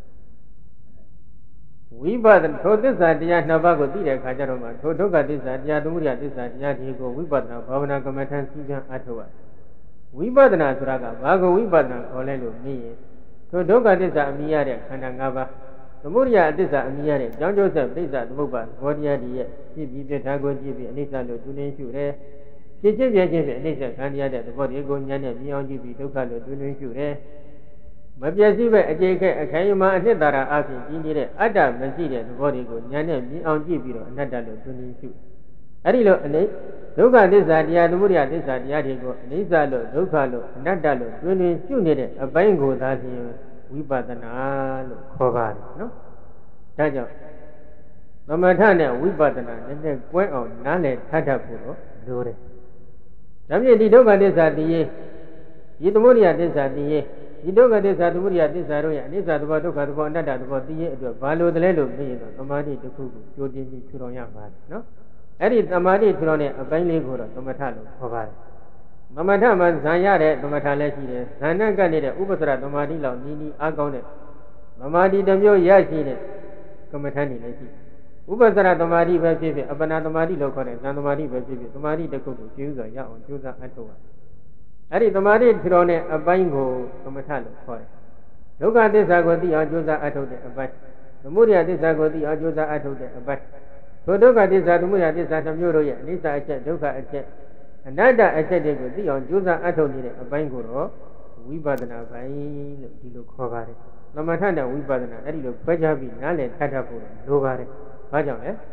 Speaker 1: We bought so this idea Navago did Kajaroma, Todoga this idea, Duria this idea, Diego, we bought now, Pavana Comatan Sujan Atawa. We bought an Atraga, Vago, we bought now, Olelo, me. Todoga this Amiare, Kanangava. The Muria this Amiare, John Joseph, this at Moba, Vodia, the Tago, Gibi, Anita, Julian Shure, Chichi, Anita, Candia, the body go Yana, beyond Gibi, Tokalo, Julian Shure. Mabiasiva, a J K, a Kayuma, and Nedara, asking, Gini, Adam, the Syria, the body go, Yana, beyond Gibi, Nadalo, Julian Shure. Arilo, and look at this idea, the Muria, this idea, go, Nizalo, Lokalo, Nadalo, Julian Shure, a bango that here, we bought an alo, Kovar, no? Tajo. No matter, we bought an and then went on Nale, Tatapuro, Dore. Namie di doga this idea, Yidmuria this idea. You don't get this at Muria, this area, this at what took at one that about the value the land of me, Amadi to Kuku, Jodi Churoya, no? Eddie Amadi Turone, a Bailey-Gura, Tomatalo, Kovar. Mamataman, Zayare, Tomatalesi, Zanaka, Ubatra, Tomadilla, Nini, Agone, Mamadi, the Mio Yasine, Tomatani, Ubatra, Tomadi, Pacific, Abanatomadi, Local, Zantomadi, Pacific, Tomadi, the Kuku, Juza, Yaon, Juza, Antoa. Ari Tomadi Trone, a bango, Tomatalo, for it. Look at this Agodi, Ajuza Atode, a bat. The Muria, this Agodi, Ajuza Atode, a bat. So look at this Adumuria, this Atamuria, this I said, look at it. Another I said, the Ajuza Atode, a bango, we badana by the Kovare. No matter we badana, Ari look Pajabi, Nale, Tatapu, Lovare, Pajam, eh?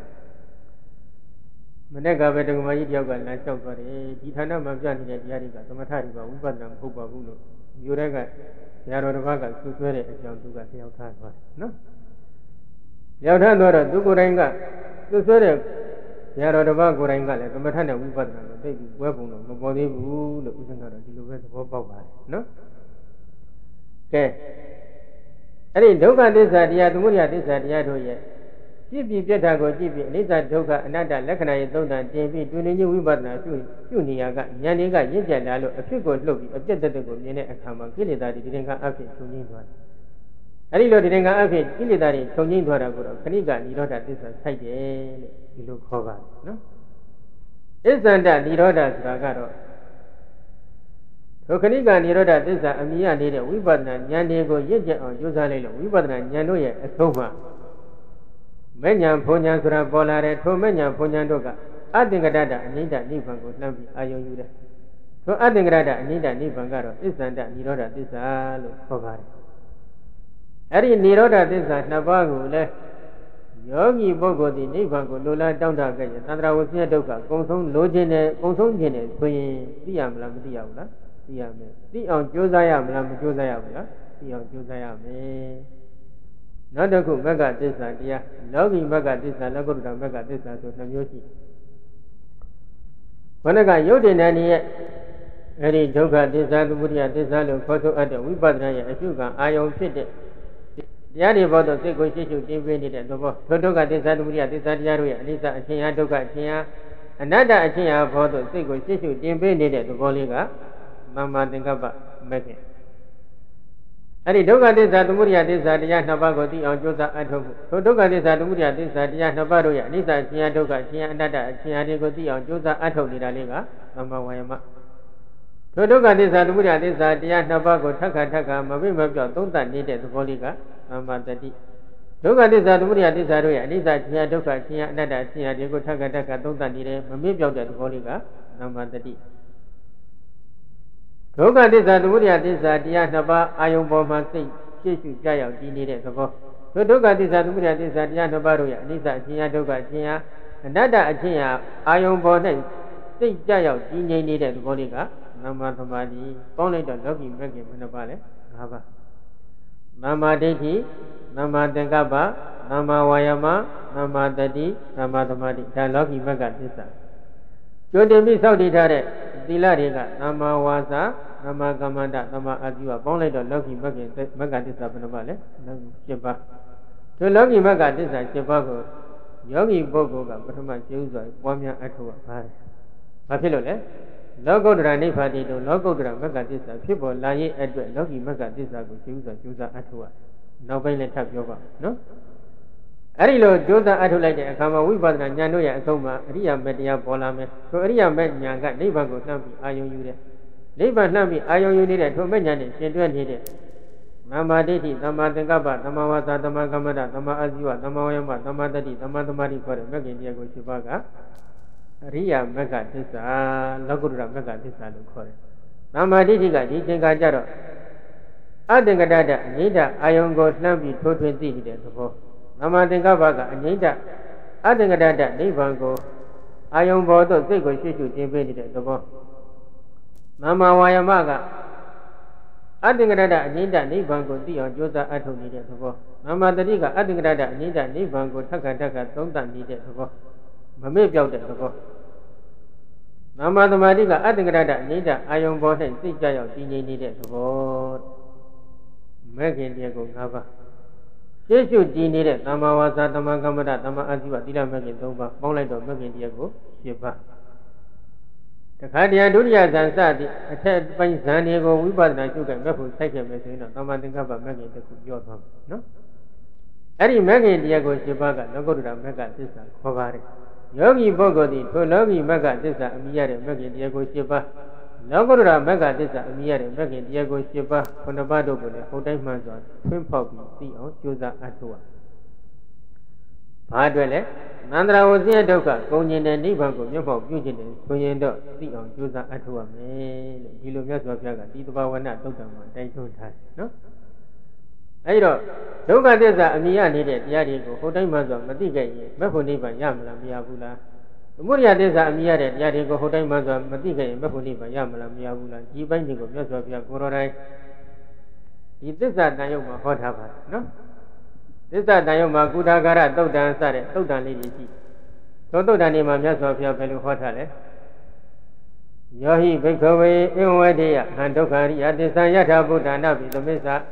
Speaker 1: Manega better my yoga and I saw for a Gitana Majan in Yarika, Tomatariba, Ubadam, Huba Bulo, Urega, Yarovaga, Susere, and John Duga, Yautan, no? Yautan, Dugurenga, Susere, Yarovaga, Goranga, Tomatana, Ubadam, baby, Webuno, Mobody, the Uzana, the Luvet of Baba, no? Okay. အဲ့ဒီဒုက္ခသစ္စာတရားသမုဒယသစ္စာတရားတို့ရဲ့ကြည့်ပြီးပြတ်တာကိုကြည့်ပြီးအနိစ္စဒုက္ခအနတ္တလက္ခဏာရဲ့သုံးတန်တင်ပြီးတွင်တွင်ချင်းဝိပဿနာရှုရှုနေရကဉာဏ်တွေကရင့်ကျက်လာလို့အဖြစ်ကိုလှုပ်ပြီးအပြတ်တက်တက်ကိုမြင်တဲ့အခါမှာကိလေသာတွေဒီရင်ကအဖြစ်ချုပ်ငင်းသွားတယ်။အဲ့ဒီလိုဒီရင်ကအဖြစ်ကိလေသာတွေချုပ်ငင်းသွားတာကိုတော့ခဏိကនិရောဓသစ္စာဆိုင်တယ်လို့ဒီလိုခေါ်ပါတယ်နော်။အစ္ဆန္ဒនិရောဓဆိုတာကတော့ဒုခဏိကនិရောဓသစ္စာအမြင်ရနေတဲ့ဝိပဿနာဉာဏ်တွေကိုရင့်ကျက်အောင်ကြိုးစားလိုက်လို့ဝိပဿနာဉာဏ်တို့ရဲ့အဆုံးမှာမဲ့ညာဘုံညာဆိုတာပေါ်လာတယ်ထိုမဲ့ညာဘုံညာတို့ကအတ္တင်္ဂတတအနိဒနိဗ္ဗာန်ကိုလှမ်းပြီးအာယုံယူတယ်ထိုအတ္တင်္ဂတတအနိဒနိဗ္ဗာန်ကတော့အစ္ဆန္ဒនិရောဓသစ္စာလို့ခေါ်ပါတယ်အဲ့ဒီនិရောဓသစ္စာနှစ်ပါးကိုလည်းယောဂီပုဂ္ဂိုလ်ဒီနိဗ္ဗာန်ကိုလိုလားတောင်းတခဲ့ရင်သန္တရာဝဆင်းရဲဒုက္ခကုံဆုံးလိုချင်တယ်ကုံဆုံးခြင်းတယ်ဆိုရင်သိရမလားမသိရဘူးလားသိရမယ်သိအောင်ကြိုးစားရမလားမကြိုးစားရဘူးလားသိအောင်ကြိုးစားရမယ်နောက်တစ်ခုမဂ္ဂသစ္စာတရားလောကီမဂ္ဂသစ္စာလောကုတ္တရမဂ္ဂသစ္စာဆိုနှမျိုးရှိခொနကယုတ်တင်တဲ့ရဲ့အဲ့ဒီဒုက္ခသစ္စာသမုဒယသစ္စာလို့ခေါ်ဆိုအပ်တဲ့ဝိပဿနာရဲ့အရှုခံအာယုံဖြစ်တဲ့တရားတွေဘောတော့စိတ်ကိုရှင်းရှုတင်ပြနေတဲ့သဘောဒုက္ခသစ္စာသမုဒယသစ္စာတရားတို့ရဲ့အနိစ္စအချင်းဟာဒုက္ခအချင်းဟာအနတ္တအချင်းဟာဘောတော့စိတ်ကိုရှင်းရှုတင်ပြနေတဲ့သဘောလေးကမမ္မာသင်္ကပ္ပမဲ့ခင်အဲ့ဒီဒုက္ခသစ္စာသမုဒယသစ္စာတရားနှစ်ပါးကိုသိအောင်ကြိုးစားအထောက်ဖို့ထိုဒုက္ခသစ္စာသမုဒယသစ္စာတရားနှစ်ပါးတို့ရဲ့အနိစ္စအချင်းဟာဒုက္ခအချင်းဟာအနတ္တအချင်းဟာတွေကိုသိအောင်ကြိုးစားအထောက်နေတာလေးကသမ္မာဝါယမထိုဒုက္ခသစ္စာသမုဒယသစ္စာတရားနှစ်ပါးကိုထပ်ခါထပ်ခါမပြတ်မပြောက်သုံးသပ်နေတဲ့သဘောလေးကသမ္မာတတိဒုက္ခသစ္စာသမုဒယသစ္စာတို့ရဲ့အနိစ္စအချင်းဟာဒုက္ခအချင်းဟာအနတ္တအချင်းဟာတွေကိုထပ်ခါထပ်ခါသုံးသပ်နေတယ်မမေ့ပြောက်တဲ့သဘောလေးကသမ္မာတတိဒုက္ခသစ္စာသမုဒယသစ္စာတရားနှစ်ပါးအာယုံပေါ်မှာစိတ်ရှေ့ရှုကြရောက်တည်နေတဲ့သဘောထိုဒုက္ခသစ္စာသမုဒယသစ္စာတရားနှစ်ပါးတို့ရဲ့အနိစ္စအချင်းဟာဒုက္ခအချင်းဟာအနတ္တအချင်းဟာအာယုံပေါ်၌စိတ်ကြရောက်တည်ငြိမ်နေတဲ့သဘောလေးကသမ္မာသမာဓိပေါင်းလိုက်တော့လောကီမဂ္ဂင်ဘယ်နှပါလဲ၅ပါးသမ္မာဒိဋ္ဌိသမ္မာသင်္ကပ္ပသမ္မာဝါယာမသမ္မာတတိသမ္မာသမာဓိဒါလောကီမဂ္ဂသစ္စာကျိုးတင်ပြီးစောင့်တည်ထားတဲ့သီလတွေကသမ္မာဝါစာသမ္မာကမ္မန္တသမ္မာအာဇီဝပေါင်းလိုက်တော့လောကီမဂ္ဂင်မဂ္ဂသစ္စာဘယ်နှပါလဲ၈ပါးဒီလောကီမဂ္ဂသစ္စာ၈ပါးကိုယောဂီပုဂ္ဂိုလ်ကပထမကျေဥစွာပွားများအထောက်အပါတယ်ဘာဖြစ်လို့လဲလောကုတ္တရာနိဗ္ဗာန်တိတို့လောကုတ္တရာမဂ္ဂသစ္စာဖြစ်ပေါ်လာရဲ့အတွက်လောကီမဂ္ဂသစ္စာကိုကျေဥစွာကျိုးစားအထောက်ရနောက်ပိုင်းလည်းထပ်ပြောပါနော်အဲ့ဒီလိုကျိုးစားအထုတ်လိုက်တဲ့အခါမှာဝိပဿနာဉာဏ်တို့ရဲ့အဆုံးမှာအရိယာမေတ္တရားပေါ်လာမယ်ဆိုအရိယာမေဉာဏ်ကနိဗ္ဗာန်ကိုနှံ့ပြီးအာယုံယူတယ်နိဗ္ဗာန်နှံ့ပြီးအာယုံယူနေတဲ့ထိုမေဉာဏ်နဲ့ရှင်တွဲနေတဲ့သမ္မာဒိဋ္ဌိသမ္မာသင်္ကပ္ပသမ္မာဝါစာသမ္မာကမ္မန္တသမ္မာအာဇီဝသမ္မာဝါယာမသမ္မာတတိသမ္မာသမာဓိခေါ်တဲ့မဂ္ဂင်တရားကို၈ပါးကအရိယာမဂ္ဂသစ္စာလောကုတ္တရမဂ္ဂသစ္စာလို့ခေါ်တယ်သမ္မာဒိဋ္ဌိကဒီချိန်ကကြတော့အတ္တင်္ဂတတအငိဋ္ဌအာယုံကိုနှံ့ပြီးထိုးထွင်းသိနေတဲ့သဘောသမ္မာသင်္ကပ္ပကအငိဋ္ဌအတ္တင်္ဂတတနိဗ္ဗာန်ကိုအာယုံပေါ်သို့စိတ်ကိုရှေ့ရှုတင်ပေးနေတဲ့သဘောသမ္မာဝါယာမကအတ္တင်္ဂတတအငိဋ္ဌနိဗ္ဗာန်ကိုသိအောင်ကြိုးစားအထောက်နေတဲ့သဘောသမ္မာတတိကအတ္တင်္ဂတတအငိဋ္ဌနိဗ္ဗာန်ကိုထပ်ခါထပ်ခါသုံးသပ်နေတဲ့သဘောမမေ့ပြောက်တဲ့သဘောသမ္မာသမာဓိကအတ္တင်္ဂတတအငိဋ္ဌအာယုံပေါ်၌စိတ်ကြရောက်တည်ငြိမ်နေတဲ့သဘောမဂ္ဂင်တရားကို၅ပါးရှေ့ရှုတည်နေတဲ့သမ္မာဝါစာသမ္မာကမ္မန္တသမ္မာအာဇီဝသီလမဂ္ဂင်၃ပါးပေါင်းလိုက်တော့မဂ္ဂင်တရားကို၈ပါးတခါတည်းဒုတိယဇန်စသည်အထက်ပိုင်းဇန်တွေကိုဝိပဿနာရှုခဲ့မဲ့ဖို့စိုက်ခဲ့မယ်ဆိုရင်တော့သမ္မာသင်္ကပ္ပမဂ္ဂင်တစ်ခုပြောသွားမယ်နော်အဲ့ဒီမဂ္ဂင်တရားကို၈ပါးကလောကုတ္တရာမဂ္ဂသစ္စာခေါ်ပါတယ်ယောဂီပုဂ္ဂိုလ်သည်ထိုလောကီမဂ္ဂသစ္စာအမိရတဲ့မဂ္ဂင်တရားကို၈ပါးလောကုတ္တရာမဂ္ဂသစ္စာအမိရတဲ့မဂ္ဂင်တရားကို၈ပါးခုနှစ်ပါးတို့ကိုလည်းဟုတ်တိုင်းမှန်စွာထွင်းဖောက်ပြီးသိအောင်ကြိုးစားအထောက်ရဘာအတွက်လဲနန္ဒရာဝဆင်းရဲဒုက္ခကုန်ကျင်တဲ့နိဗ္ဗာန်ကိုမျက်မှောက်ပြုခြင်းတယ်ဆိုရင်တော့သိအောင်ကြိုးစားအထောက်ရမယ်လို့ဒီလိုမြတ်စွာဘုရားကဒီတဘာဝနာတုတ်တံမှာတိုက်တွန်းထားတယ်နော်အဲဒီတော့ဒုက္ခသစ္စာအမိရနေတဲ့တရားတွေကိုဟုတ်တိုင်းမှန်စွာမသိခဲ့ရင်မဖို့နိဗ္ဗာန်ရမလားမရဘူးလားသမုဒယသစ္စာအမိရတဲ့တရားတွေကိုဟုတ်တိုင်းမှန်စွာမသိခဲ့ရင်မဖို့နိဗ္ဗာန်ရမလားမရဘူးလားဒီပိုင်းတွေကိုမြတ်စွာဘုရားကိုယ်တော်တိုင်ဒီသစ္စာတန်ရုပ်မှာဟောထားပါတယ်နော်သစ္စာတန်ရုပ်မှာကုဋ္ဌာကာရသုတ်တံစတဲ့သုတ်တံလေးတွေရှိသောသုတ်တံတွေမှာမြတ်စွာဘုရားဘယ်လိုဟောထားလဲယောဟိဘိက္ခဝေဧဝဝတေယဟံဒုက္ခရိယသစ္စာယထာဘုဒ္ဓနာပိသမစ္ဆာ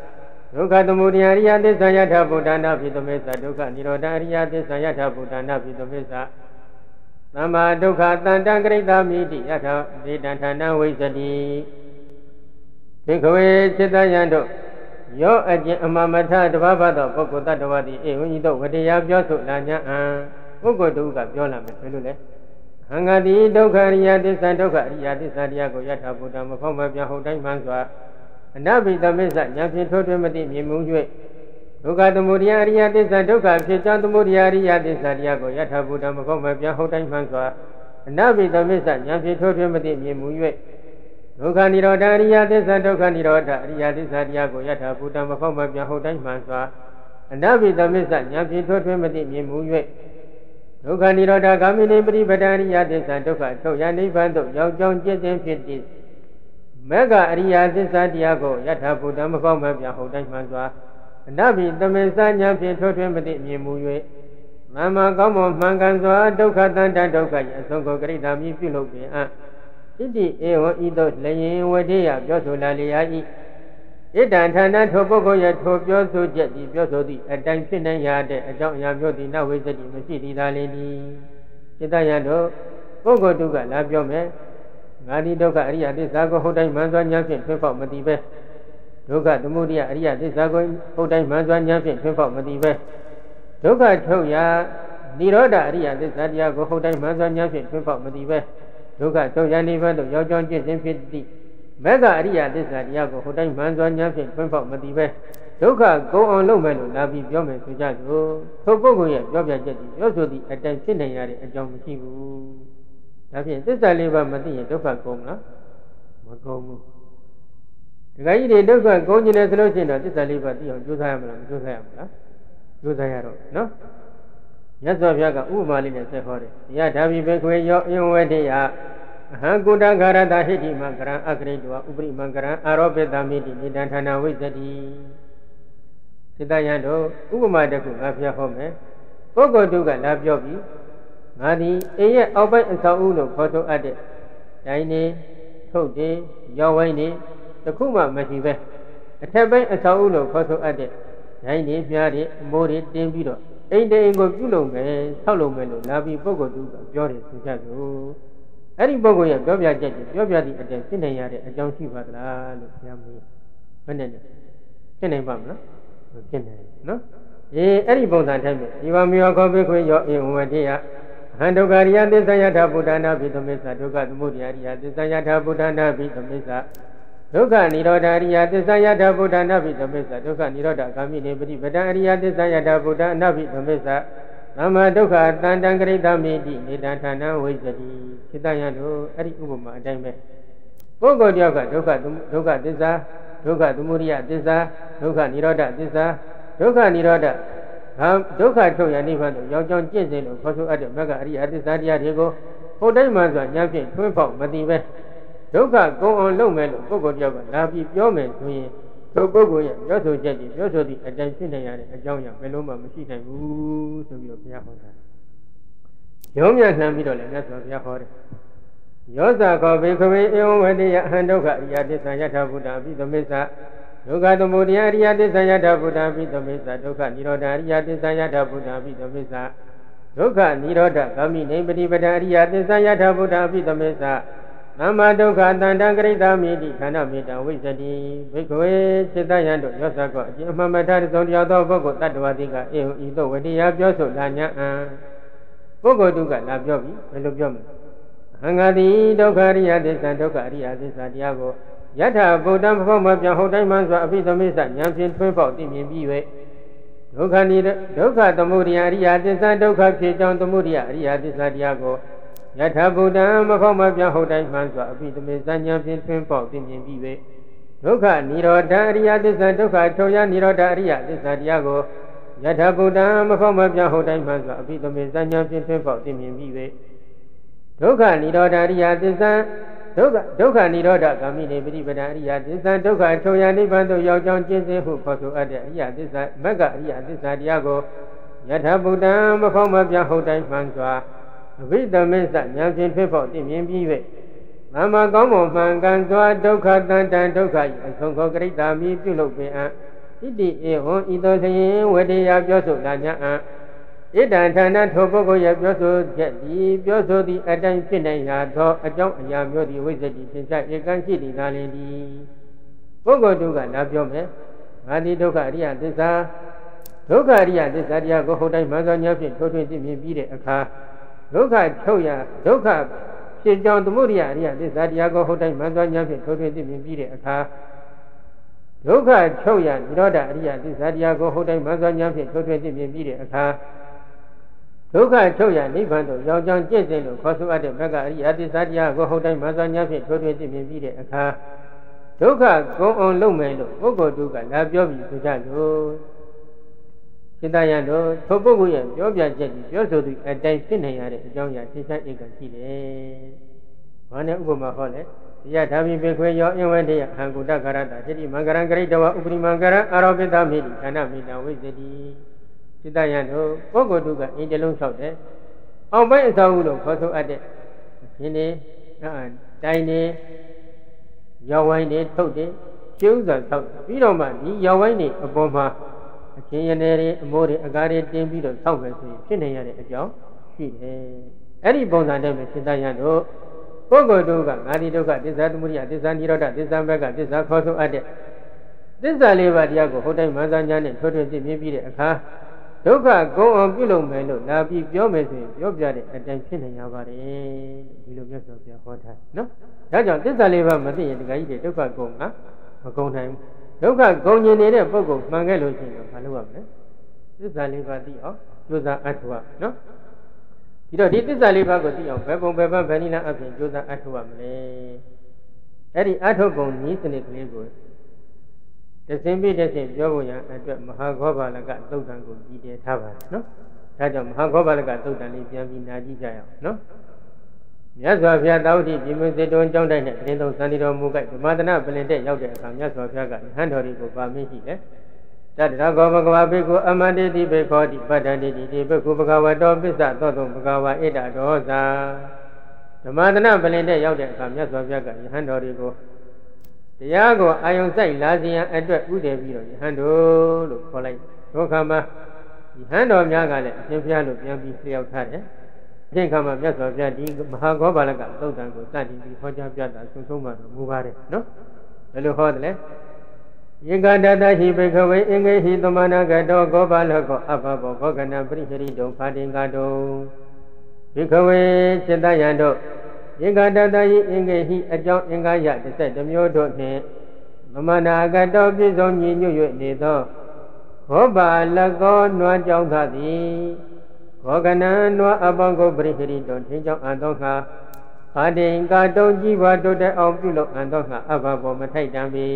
Speaker 1: ဒုက္ခသမုဒယအရိယသစ္စာယထာဘုဒ္ဓနာပိသမစ္ဆဒုက္ခនិရောဓအရိယသစ္စာယထာဘုဒ္ဓနာပိသမစ္ဆသမ္မာဒုက္ခတန္တံကရိတာမိတိယထာဒေတံဌာနဝိသတိဘိက္ခဝေစိတ္တယံတို့ယောအကျင့်အမမထတဘာဘသောပုဂ္ဂိုလ်တ attva တိအေဝံဤသို့ဝတရားပြောဆိုလာ냐အံပုဂ္ဂိုလ်တုကပြောလာမယ်ဘယ်လိုလဲဟံဃတိဒုက္ခအရိယသစ္စာဒုက္ခအရိယသစ္စာတရားကိုယထာဘုဒ္ဓမဖောက်မပြဟုတ်တိုင်းမှန်စွာအနဘိသမစ္ဆဉာဏ်ဖြင့်ထိုးထွင်းမသိမြင်မှု၍ဒုက္ခသမုဒယအရိယသစ္စာဒုက္ခဖြစ်ကြောင်းသမုဒယအရိယသစ္စာတရားကိုယထာဘုဒ္ဓမဖောက်မပြဟုတ်တိုင်းမှန်စွာအနဘိသမစ္ဆဉာဏ်ဖြင့်ထိုးထွင်းမသိမြင်မှု၍ဒုက္ခនិရောဓအရိယသစ္စာဒုက္ခនិရောဓအရိယသစ္စာတရားကိုယထာဘုဒ္ဓမဖောက်မပြဟုတ်တိုင်းမှန်စွာအနဘိသမစ္ဆဉာဏ်ဖြင့်ထိုးထွင်းမသိမြင်မှု၍ဒုက္ခនិရောဓဂ ामि နိပရိပဒအရိယသစ္စာဒုက္ခထုတ်ရနိဗ္ဗာန်သို့ရောက်ကြောင်းကျင့်စဉ်ဖြစ်သည့်မေဃအရိယသစ္စာတရားကိုယထာဘုဒ္ဓမဖောက်မပြဟုတ်တိုင်းမှန်စွာအနဘိသမစ္ဆဉာဏ်ဖြင့်ထိုးထွင်းမသိမြင်မှု၍မမကောင်းမွန်မှန်ကန်စွာဒုက္ခတန်တဒုက္ခ၏အဆုံးကိုကရိတာမိပြုလုပ်ပင်အပ်ဣတိဧဝံဤသို့လျင်ဝတိယပြောဆိုလာလျာ၏ဣတံဌာနထိုပုဂ္ဂိုလ်ရဲ့ထိုပြောဆိုချက်သည်ပြောဆိုသည့်အတိုင်းဖြစ်နိုင်ရတဲ့အကြောင်းအရာမျိုးသည်နဝိသတိမရှိသည်သာလေသည်စိတ္တယံတို့ပုဂ္ဂိုလ်တုကလာပြောမယ်ငါဒီဒုက္ခအရိယသစ္စာကိုဟုတ်တိုင်းမှန်စွာဉာဏ်ဖြင့်ထွန်းပေါက်မသိပဲဒုက္ခသမုဒယအရိယသစ္စာကိုဟုတ်တိုင်းမှန်စွာဉာဏ်ဖြင့်ထွန်းပေါက်မသိပဲဒုက္ခထုတ်ရာនិရောဓအရိယသစ္စာတရားကိုဟုတ်တိုင်းမှန်စွာဉာဏ်ဖြင့်ထွန်းပေါက်မသိပဲဒုက္ခထုတ်ရာနိဗ္ဗာန်သို့ရောက်ကြောင်းကျင့်စဉ်ဖြစ်သည့်မေဃအရိယသစ္စာတရားကိုဟုတ်တိုင်းမှန်စွာဉာဏ်ဖြင့်ထွန်းပေါက်မသိပဲဒုက္ခကုန်အောင်လုပ်မယ်လို့လာပြီးပြောမယ်ဆိုကြစို့ထိုပုဂ္ဂိုလ်ရဲ့ပြောပြချက်ဒီပြောဆိုသည့်အတိုင်းဖြစ်နေရတဲ့အကြောင်းမရှိဘူးဒါဖြင့်သစ္စာလေးပါးမသိရင်ဒုက္ခကုန်မလားမကုန်ဘူးဒကာကြီးတွေဒုက္ခကုန်ကျင်တယ်ဆိုလို့ရှိရင်တော့သစ္စာလေးပါးသိအောင်ကြိုးစားရမလားမကြိုးစားရမလားကြိုးစားရတော့နော်မြတ်စွာဘုရားကဥပမာလေးနဲ့ဆက်ဟောတယ်ယထာဘိဘေခွေယောအယဝတေယအဟံကုတဂရတဟိတိမံကရံအကရိတောဥပရိမံကရံအာရောပိတမိတိနိဒံဌာနဝိသတိစိတ္တယံတို့ဥပမာတစ်ခုငါဖျက်ဟောမယ်ပုဂ္ဂိုလ်တုကလာပြောပြီးငါသည်အိမ်ရဲ့အောက်ပိုင်းအဆောက်အဦလို့ခေါ်ဆိုအပ်တဲ့ဒိုင်းနေထုတ်တယ်ရောင်းဝိုင်းနေတခုမှမရှိပဲအထက်ပိုင်းအဆောက်အဦလို့ခေါ်ဆိုအပ်တဲ့ဒိုင်းနေပြားတယ်အမိုးတွေတင်းပြီးတော့အိမ်တိမ်ကိုပြုလုပ်မယ်ဆောက်လုပ်မယ်လို့လာပြီးပုဂ္ဂိုလ်တုကပြောတယ်ဆိုကြစို့အဲ့ဒီပုဂ္ဂိုလ်ရဲ့ပြောပြချက်ကြီးပြောပြသည့်အတိုင်းဖြစ်နေရတဲ့အကြောင်းရှိပါသလားလို့ဘုရားမေးဘယ်နဲ့လဲဖြစ်နိုင်ပါမလားဖြစ်နိုင်နော်အေးအဲ့ဒီပုံစံတိုင်းပဲဒီပါမေယောခောပိခွေယောအေဝံတေယအဟံဒုက္ခရိယသစ္စာယထာဘုဒ္ဓနာပိသမစ္ဆဒုက္ခသမုဒယရိယသစ္စာယထာဘုဒ္ဓနာပိသမစ္ဆဒုက္ခនិရောဓရိယသစ္စာယထာဘုဒ္ဓနာပိသမစ္ဆဒုက္ခនិရောဓဂ ामि နိပရိပဒအရိယသစ္စာယထာဘုဒ္ဓနာပိသမစ္ဆသမ္မာဒုက္ခတန်တံကရိတာမိတိနေတံဌာနဝိဇ္ဇတိစိတ္တယံတို့အဲ့ဒီဥပမာအတိုင်းပဲပုဂ္ဂိုလ်တယောက်ကဒုက္ခဒုက္ခသစ္စာဒုက္ခသမုဒယသစ္စာဒုက္ခនិရောဓသစ္စာဒုက္ခនិရောဓဟာဒုက္ခထုတ်ရနိဗ္ဗာန်သို့ရောက်ကြောင်းကျင့်စဉ်လို့ခေါ်ဆိုအပ်တဲ့မဂ္ဂအရိယသစ္စာတရားတွေကိုဟုတ်တိုင်းမှဆိုဉာဏ်ဖြင့်ထွန်းပေါက်မသိပဲဒုက္ခကုန်အောင်လုပ်မယ်လို့ပုဂ္ဂိုလ်တယောက်ကလာပြီးပြောမယ်ဆိုရင်ထိုပုဂ္ဂိုလ်ရဲ့ပြောဆိုချက်ကြီးပြောဆိုသည့်အတိုင်းဖြစ်နေရတဲ့အကြောင်းအရာဘယ်လိုမှမရှိနိုင်ဘူးဆိုပြီးတော့ဘုရားဟောတာရုံးမြနှံပြီးတော့လည်းမြတ်စွာဘုရားဟောတယ်ယောဇာခောဘေခဝေဧဝံဝတိယအဟံဒုက္ခအရိယသစ္စာယထာဘုဒ္ဓအပိသမစ္ဆဒုက္ခသမုဒယအရိယသစ္စာယထာဘုဒ္ဓအပိသမစ္ဆဒုက္ခនិရောဓအရိယသစ္စာယထာဘုဒ္ဓအပိသမစ္ဆဒုက္ခនិရောဓဂ ामि နိပတိပဒအရိယသစ္စာယထာဘုဒ္ဓအပိသမစ္ဆသမ္မာဒုက္ခတန္တံကရိတာမိတိခန္ဓာမေတ္တာဝိဇ္ဇတိဘိက္ခဝေစိတ္တယံတို့ယောဇကောအကျင့်အမှန်မှန်ထားတဲ့သုံးတရားသောပုဂ္ဂိုလ်တ attva တိကအေဟဤသို့ဝတရားပြောဆိုလာ냐အံပုဂ္ဂိုလ်တုကလာပြောပြီဘယ်လိုပြောမလဲအဟံငါတိဒုက္ခအရိယသစ္စာဒုက္ခအရိယသစ္စာတရားကိုယထာဘုဒ္ဓမဖို့မပြောင်းဟုတ်တိုင်းမှစွာအပိသမစ္ဆဉာဏ်ဖြင့်ထွန်းပေါက်သိမြင်ပြီး၍ဒုက္ခနိဒုက္ခသမုဒယအရိယသစ္စာဒုက္ခဖြစ်ကြောင်းသမုဒယအရိယသစ္စာတရားကိုယထာဘုဒ္ဓမဖို့မပြောင်းဟုတ်တိုင်းမှစွာအပိသမစ္ဆဉာဏ်ဖြင့်ထွန်းပေါက်သိမြင်ပြီး၍ဒုက္ခនិရောဓအရိယသစ္စာဒုက္ခထုတ်ရនិရောဓအရိယသစ္စာတရားကိုယထာဘုဒ္ဓမဖို့မပြောင်းဟုတ်တိုင်းမှစွာအပိသမစ္ဆဉာဏ်ဖြင့်ထွန်းပေါက်သိမြင်ပြီး၍ဒုက္ခនិရောဓအရိယသစ္စာဒုက္ခဒုက္ခនិရောဓဂ ामि နိပရိပဒအရိယသစ္စာဒုက္ခထုတ်ရနိဗ္ဗာန်သို့ရောက်ကြောင်းကျင့်စဉ်ဟုခေါ်ဆိုအပ်တဲ့အရိယသစ္စာမဂ္ဂအရိယသစ္စာတရားကိုယထာဘုဒ္ဓမဖောက်မပြဟုတ်တိုင်းမှန်စွာအဘိသမစ္ဆဉာဏ်ဖြင့်ဖြစ်ဖို့သိမြင်ပြီး၍သမ္မာကောင်းမွန်မှန်ကန်စွာဒုက္ခတန်တန်ဒုက္ခ၏အဆုံးသောကရိတာမိပြုလုပ်ပင်အံဣတိဧဝံဤသို့လျင်ဝတ္တရားပြောဆိုတာညာအဣဒံဌာနထိုပုဂ္ဂိုလ်ရဲ့ပြောဆိုချက်သည်ပြောဆိုသည့်အတိုင်းဖြစ်နိုင်ရာသောအကြောင်းအရာမျိုးသည်ဝိဇ္ဇတိသင်္ချဧကံရှိသည်သာလျှင်သည်ပုဂ္ဂိုလ်တို့ကလာပြောမယ်ငါသည်ဒုက္ခအရိယသစ္စာဒုက္ခအရိယသစ္စာတရားကိုဟုတ်တိုင်းမှန်စွာဉာဏ်ဖြင့်ထိုးထွင်းသိမြင်ပြီးတဲ့အခါဒုက္ခချုပ်ရာဒုက္ခဖြစ်ကြောင်းသမုဒိယအရိယသစ္စာတရားကိုဟုတ်တိုင်းမှန်စွာဉာဏ်ဖြင့်ထိုးထွင်းသိမြင်ပြီးတဲ့အခါဒုက္ခချုပ်ရာနိရောဓအရိယသစ္စာတရားကိုဟုတ်တိုင်းမှန်စွာဉာဏ်ဖြင့်ထိုးထွင်းသိမြင်ပြီးတဲ့အခါဒုက္ခချုပ်ရာနိဗ္ဗာန်သို့ရောက်ကြောင်းကျင့်စဉ်လို့ခေါ်ဆိုအပ်တဲ့ဘက်ကအရိယသစ္စာတရားကိုဟုတ်တိုင်းမှန်စွာဉာဏ်ဖြင့်ထိုးထွင်းသိမြင်ပြီးတဲ့အခါဒုက္ခကုံအောင်လုပ်မယ်လို့ပုဂ္ဂိုလ်တို့ကလာပြောပြီးဆိုကြလို့စိတ္တယံတို့ထိုပုဂ္ဂိုလ်ရဲ့ပြောပြချက်ကြီးပြောဆိုသူအတိုင်းဖြစ်နေရတဲ့အကြောင်းအရာသိချဧကံရှိတယ်။ဘာနဲ့ဥပမာဟောလဲ။တရားဓာမိပေခွေယောအင်ဝေတယဟံကုတ္တကာရတတိတိမင်္ဂရံဂရိတဝဥပရိမင်္ဂရံအာရောပိတမိတိဌာနမိတဝိဇ္ဇတိစိတ္တယံတို့ပုဂ္ဂိုလ်တို့ကအင်းတလုံးဆောက်တယ်။အောင်ပိုင်းအစာဟုလို့ခေါ်ဆိုအပ်တဲ့ရှင်နေတိုင်းနေရောဝိုင်းနေထုတ်တယ်ကျုံးစွာဆောက်ပြီးတော့မှဒီရောဝိုင်းနေအပေါ်မှာအချင်းရနေတွေအမိုးတွေအကားတွေတင်းပြီးတော့ဆောက်မယ်ဆိုရင်ဖြစ်နေရတဲ့အကြောင်းရှိတယ်။အဲ့ဒီပုံစံနဲ့ပဲစိတ္တယံတို့ပုဂ္ဂိုလ်တို့ကငါဒီဒုက္ခသစ္စာသမုဒယသစ္စာနိရောဓသစ္စာဘက်ကသစ္စာခေါ်ဆိုအပ်တဲ့သစ္စာလေးပါးတရားကိုဟုတ်တိုင်းမှန်စွာဉာဏ်နဲ့ထိုးထွင်းသိမြင်ပြီးတဲ့အခါဒုက္ခကုံအောင်ပြုလုပ်မယ်လို့လာပြီးပြောမယ်ဆိုရင်ပြောပြတဲ့အတိုင်းဖြစ်နေရပါတယ်ဒီလိုမြတ်စွာဘုရားဟောထားနော်ဒါကြောင့်သစ္စာလေးပါးမသိရင်တခါကြီးဒုက္ခကုံကမကုံနိုင်ဘူးဒုက္ခကုံကျင်နေတဲ့ပုဂ္ဂိုလ်မှန်ခဲ့လို့ရှိရင်ဘာလုပ်ရမလဲသစ္စာလေးပါးသိအောင်ကြိုးစားအထောက်နော်ဒီတော့ဒီသစ္စာလေးပါးကိုသိအောင်ဘယ်ပုံဘယ်ပန်းဘယ်နည်းနဲ့အပြင်ကြိုးစားအထောက်ရမလဲအဲ့ဒီအထောက်ပုံနည်းစနစ်ကလေးကိုတစင်ပြတစင်ပြောဖို့ရန်အတွက်မဟာဂောဘာလကသုတ်တံကိုကြည်တည်ထားပါတယ်နော်ဒါကြောင့်မဟာဂောဘာလကသုတ်တံလေးပြန်ပြီးနာကြည့်ကြရအောင်နော်မြတ်စွာဘုရားတောတိပြင်းမစေတုံကျောင်းတိုင်းနဲ့တင်းသုံးစံတီတော်မူကြဓမ္မဒနာပလင်တဲ့ရောက်တဲ့အခါမြတ်စွာဘုရားကဟန်တော်တွေကိုပါမင်းရှိတယ်တတရဂောဘဂဝါဘေကုအမန္တိတိဘေခောတိပတ္တန္တိတိဘေကုဘဂဝတောပစ္စသောတုံဘဂဝါဣဒဒောဇာဓမ္မဒနာပလင်တဲ့ရောက်တဲ့အခါမြတ်စွာဘုရားကယဟန်တော်တွေကိုတရားကိုအာယုံစိုက်လာစေရန်အတွက်ဥတည်ပြီးတော့ယဟန်တော်လို့ခေါ်လိုက်ဒုက္ခမှာယဟန်တော်များကလည်းအရှင်ဘုရားလို့ပြန်ပြီးလျှောက်ထားတယ်အရှင်ခါမှာမြတ်စွာဘုရားဒီမဟာဂောဘာလကသုတ်တံကိုစတင်ပြီးဟောကြားပြတာဆုံးဆုံးမှတော့မူပါတယ်နော်ဘယ်လိုဟောတယ်လဲယေကတတဟိဘေခဝေအင်္ဂေဟိသမနာကတောဂောဘာလကောအဘဘောဂောကနံပရိဟရိတုံဖာတင်ကတုံဘေခဝေစိတ္တယံတို့ယေကတတဟိအင်္ဂေဟိအကြောင်းအင်္ဂါယတစ်ဆက်တစ်မျိုးတို့နှင့်သမနာကတောပြည့်စုံညီညွတ်၍နေသောဂောဘာလကောနွားကြောင့်သာသည်ဂောကနံနွားအပေါင်းကိုပရိဟရိတုံထင်းကြောင့်အံသောခါဖာတင်ကတုံကြီးပွားတိုးတက်အောင်ပြုလုပ်အံသောခါအဘဘောမထိုက်တံပေ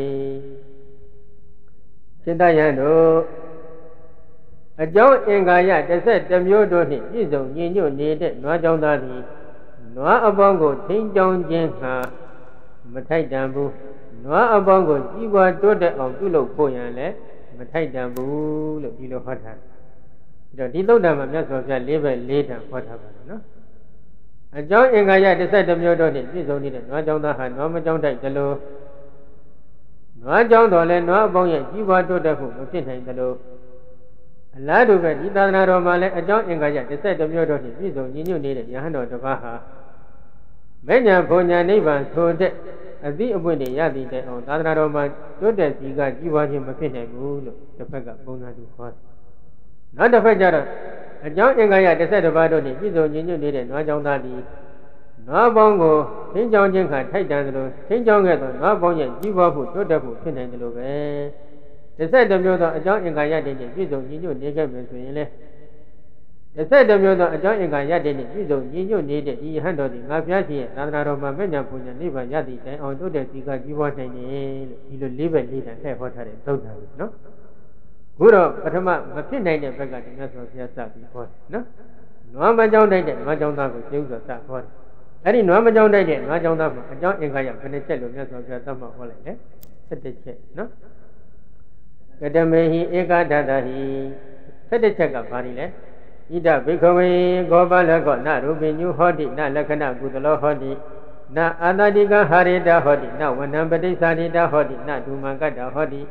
Speaker 1: စိတ္တယံတို့အကြောင်းအင်္ဂါယတစ်ဆက်တစ်မျိုးတို့နှင့်ပြည့်စုံညီညွတ်နေတဲ့နွားကြောင့်သာသည်နွားအပေါင်းကိုထိန်းကြောင်းခြင်းဟာမထိုက်တန်ဘူးနွားအပေါင်းကိုကြီးပွားတိုးတက်အောင်ပြုလုပ်ဖို့ရန်လည်းမထိုက်တန်ဘူးလို့ဒီလိုဟောထားတယ်ဒီတော့ဒီသုတ်တံမှာမြတ်စွာဘုရားလေးပဲလေးတန်ဟောထားပါတယ်နော်အကြောင်းအင်္ဂါရတစ်ဆက်တစ်မျိုးတို့နှင့်ပြည့်စုံနေတဲ့နွားကြောင့်သားဟာနွားမကြောင့်တိုက်သလိုနွားကြောင့်တော်လည်းနွားအပေါင်းရဲ့ကြီးပွားတိုးတက်ဖို့မဖြစ်နိုင်သလိုအလားတူပဲဒီသာသနာတော်မှာလည်းအကြောင်းအင်္ဂါရတစ်ဆက်တစ်မျိုးတို့နှင့်ပြည့်စုံညီညွတ်နေတဲ့ယဟန်တော်တစ်ပါးဟာမေညာဘုံညာနိဗ္ဗာန်ဆိုတဲ့အသည့်အပွင့်တွေရသည်တဲ့အောင်သာသနာတော်မှာတိုးတက်စီကကြီးပွားခြင်းမဖြစ်နိုင်ဘူးလို့တစ်ဖက်ကပုံစံတူခေါ်တယ်။နောက်တစ်ဖက်ကျတော့အကြောင်းအင်္ဂါရတစ်ဆက်တစ်ပါးတို့နှင့်ပြည့်စုံညီညွတ်နေတဲ့နွားကြောင့်သားသည်နွားပေါင်းကိုသင်္ကြောင်းခြင်းခါထိုက်တန်သလိုသင်္ကြောင်းခဲ့သောနွားပေါင်းရဲ့ကြီးပွားဖို့တိုးတက်ဖို့ဖြစ်နိုင်တယ်လို့ပဲတစ်ဆက်တစ်မျိုးသောအကြောင်းအင်္ဂါရတဲ့နှင့်ပြည့်စုံညီညွတ်နေခဲ့မယ်ဆိုရင်လေတစ်ဆက်တစ်မျိုးသောအကြောင်းအင်္ဂါရတဲ့နှင့်ပြည့်စုံညီညွတ်နေတဲ့ဒီယဟန်တော်သည်ငါဖျားရှိရဲ့သာသနာတော်မှာမြတ်ညာဘုညာနိဗ္ဗာန်ရသည့်တိုင်အောင်တိုးတက်စီကကြီးပွားနိုင်တယ်လို့ဒီလိုလေးပဲလေးတန်ထည့်ဟောထားတဲ့သုတ်တံလို့နော်ခုတော့ပထမမဖြစ်နိုင်တဲ့ဘက်ကဒီမြတ်စွာဘုရားစပြီးဟောတယ်နော်နွားမကြောင်းတိုက်တဲ့နွားကြောင်းသားကိုကျင်းစွာစဟောတယ်အဲ့ဒီနွားမကြောင်းတိုက်တဲ့နွားကြောင်းသားမှာအကြောင်းအင်္ဂါရဘယ်နှချက်လို့မြတ်စွာဘုရားသတ်မှတ်ဟောလိုက်လဲ၁၁ချက်နော်ကတမေဟိဧကဒတဟိ၁၁ချက်ကဘာလဲဣဒဘိခဝေဂောပါလကောနရူပိညုဟောတိနလက္ခဏကုသလောဟောတိနအာတတိကဟာရိတဟောတိနဝနံပတိစ္ဆာရိတဟောတိနဒုမံကတ္တဟောတိ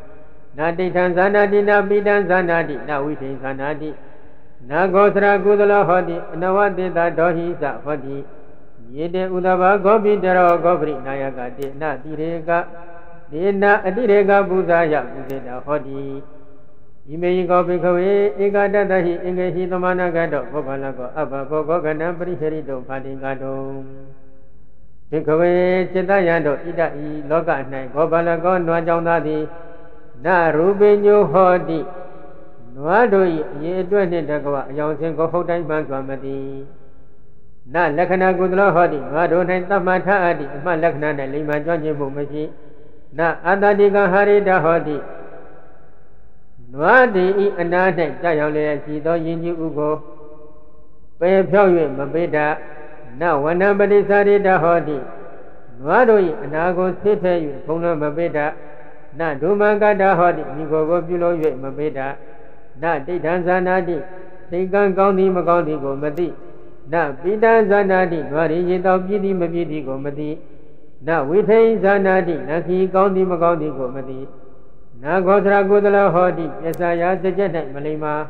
Speaker 1: na titan zanati na pitan zanati na witin zanati na gosra kudala hoti anawatita dohisa hoti yede udava gopi daro gopri nayaka te na tireka dena atireka buzaya buzeta hoti imeyi gopi kawe ekadatahi engehi tamanagato gopalako abba gogana priherito patingato Bhikkhave Chittayanto Ida I Loka Nai Gopalako Nwa Jaundati Na Rupenyo Hoti Nwa Doi Ye Atwet Ni Takawa Ayang Sin Ko Houtai Man Swamati Na Lakhana Kudala Hoti Nwa Do Nai Tamatha Ati Ama Lakhana Nai Lima Jwanjin Mu Mashi Na Atatika Harita Hoti Nwa Di I Ana Nai Jayang Le Si Do Yinji Uko Pe Phyaw Yue Mapeta Na Wanapati Sarita Hoti Nwadoi Anago Sithe Yue Phongla Mapeta Na Dhumagata Hoti Mikogo Pyulo Yue Mapeta Na Titan Zanati Tikan Kaunti Makaunti Ko Mati Na Pitan Zanati Nwari Yitao Piti Mapiti Ko Mati Na Withai Zanati Naki Kaunti Makaunti Ko Mati Na Gosra Kudala Hoti Yasaya Sajatai Malima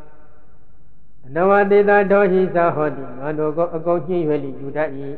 Speaker 1: Nawatita Dohisa Hoti Nwadoko Akauchi Yuli Yudai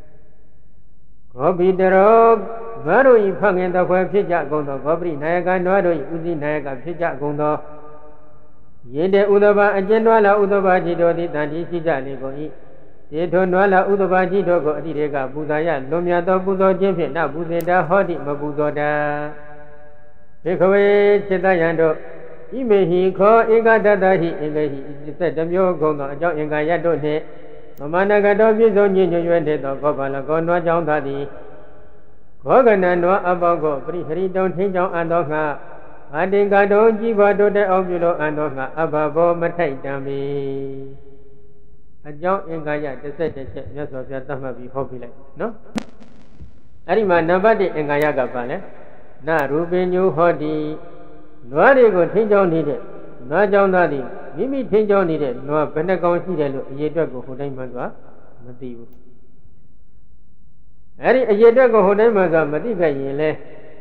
Speaker 1: Gopi Daro Nwadoi Phangen Takwe Phitja Gondo Gopri Nayaka Nwadoi Uzi Nayaka Phitja Gondo Yede Udaba Ajendwala Udaba Jito Di Tanti Shija Lego I Yeto Nwala Udaba Jito Ko Adireka Buzaya Lumya To Buzo Jimpe Na Buzeta Hoti Mabuzo Da Bhikkhave Chittayanto Imehi Ko Ekadatahi Engehi Setamyo Gondo Ajao Engayato Ne Mamanagato Piso Nyinyo Yuente To Gopalako Nwa Jaundati Gogana Nwa Abago Priharito Tinjao Ando Nga Atingato Jiva Dote Aupulo Ando Nga Ababo Matai Dami Ajao Engayat Sete Che Nyaso Pya Tamabi Hopile No Arima Nabati Engayaka Pale Na Rupenyo Hoti Nwari Ko Tinjao Nide Nwa Jaundati Mimi Tinjao Nide Nwa Penakon Side Lo Ayetwet Ko Hodai Manwa Mati Bu Ari Ayetwet Ko Hodai Manwa Mati Phe Yin Le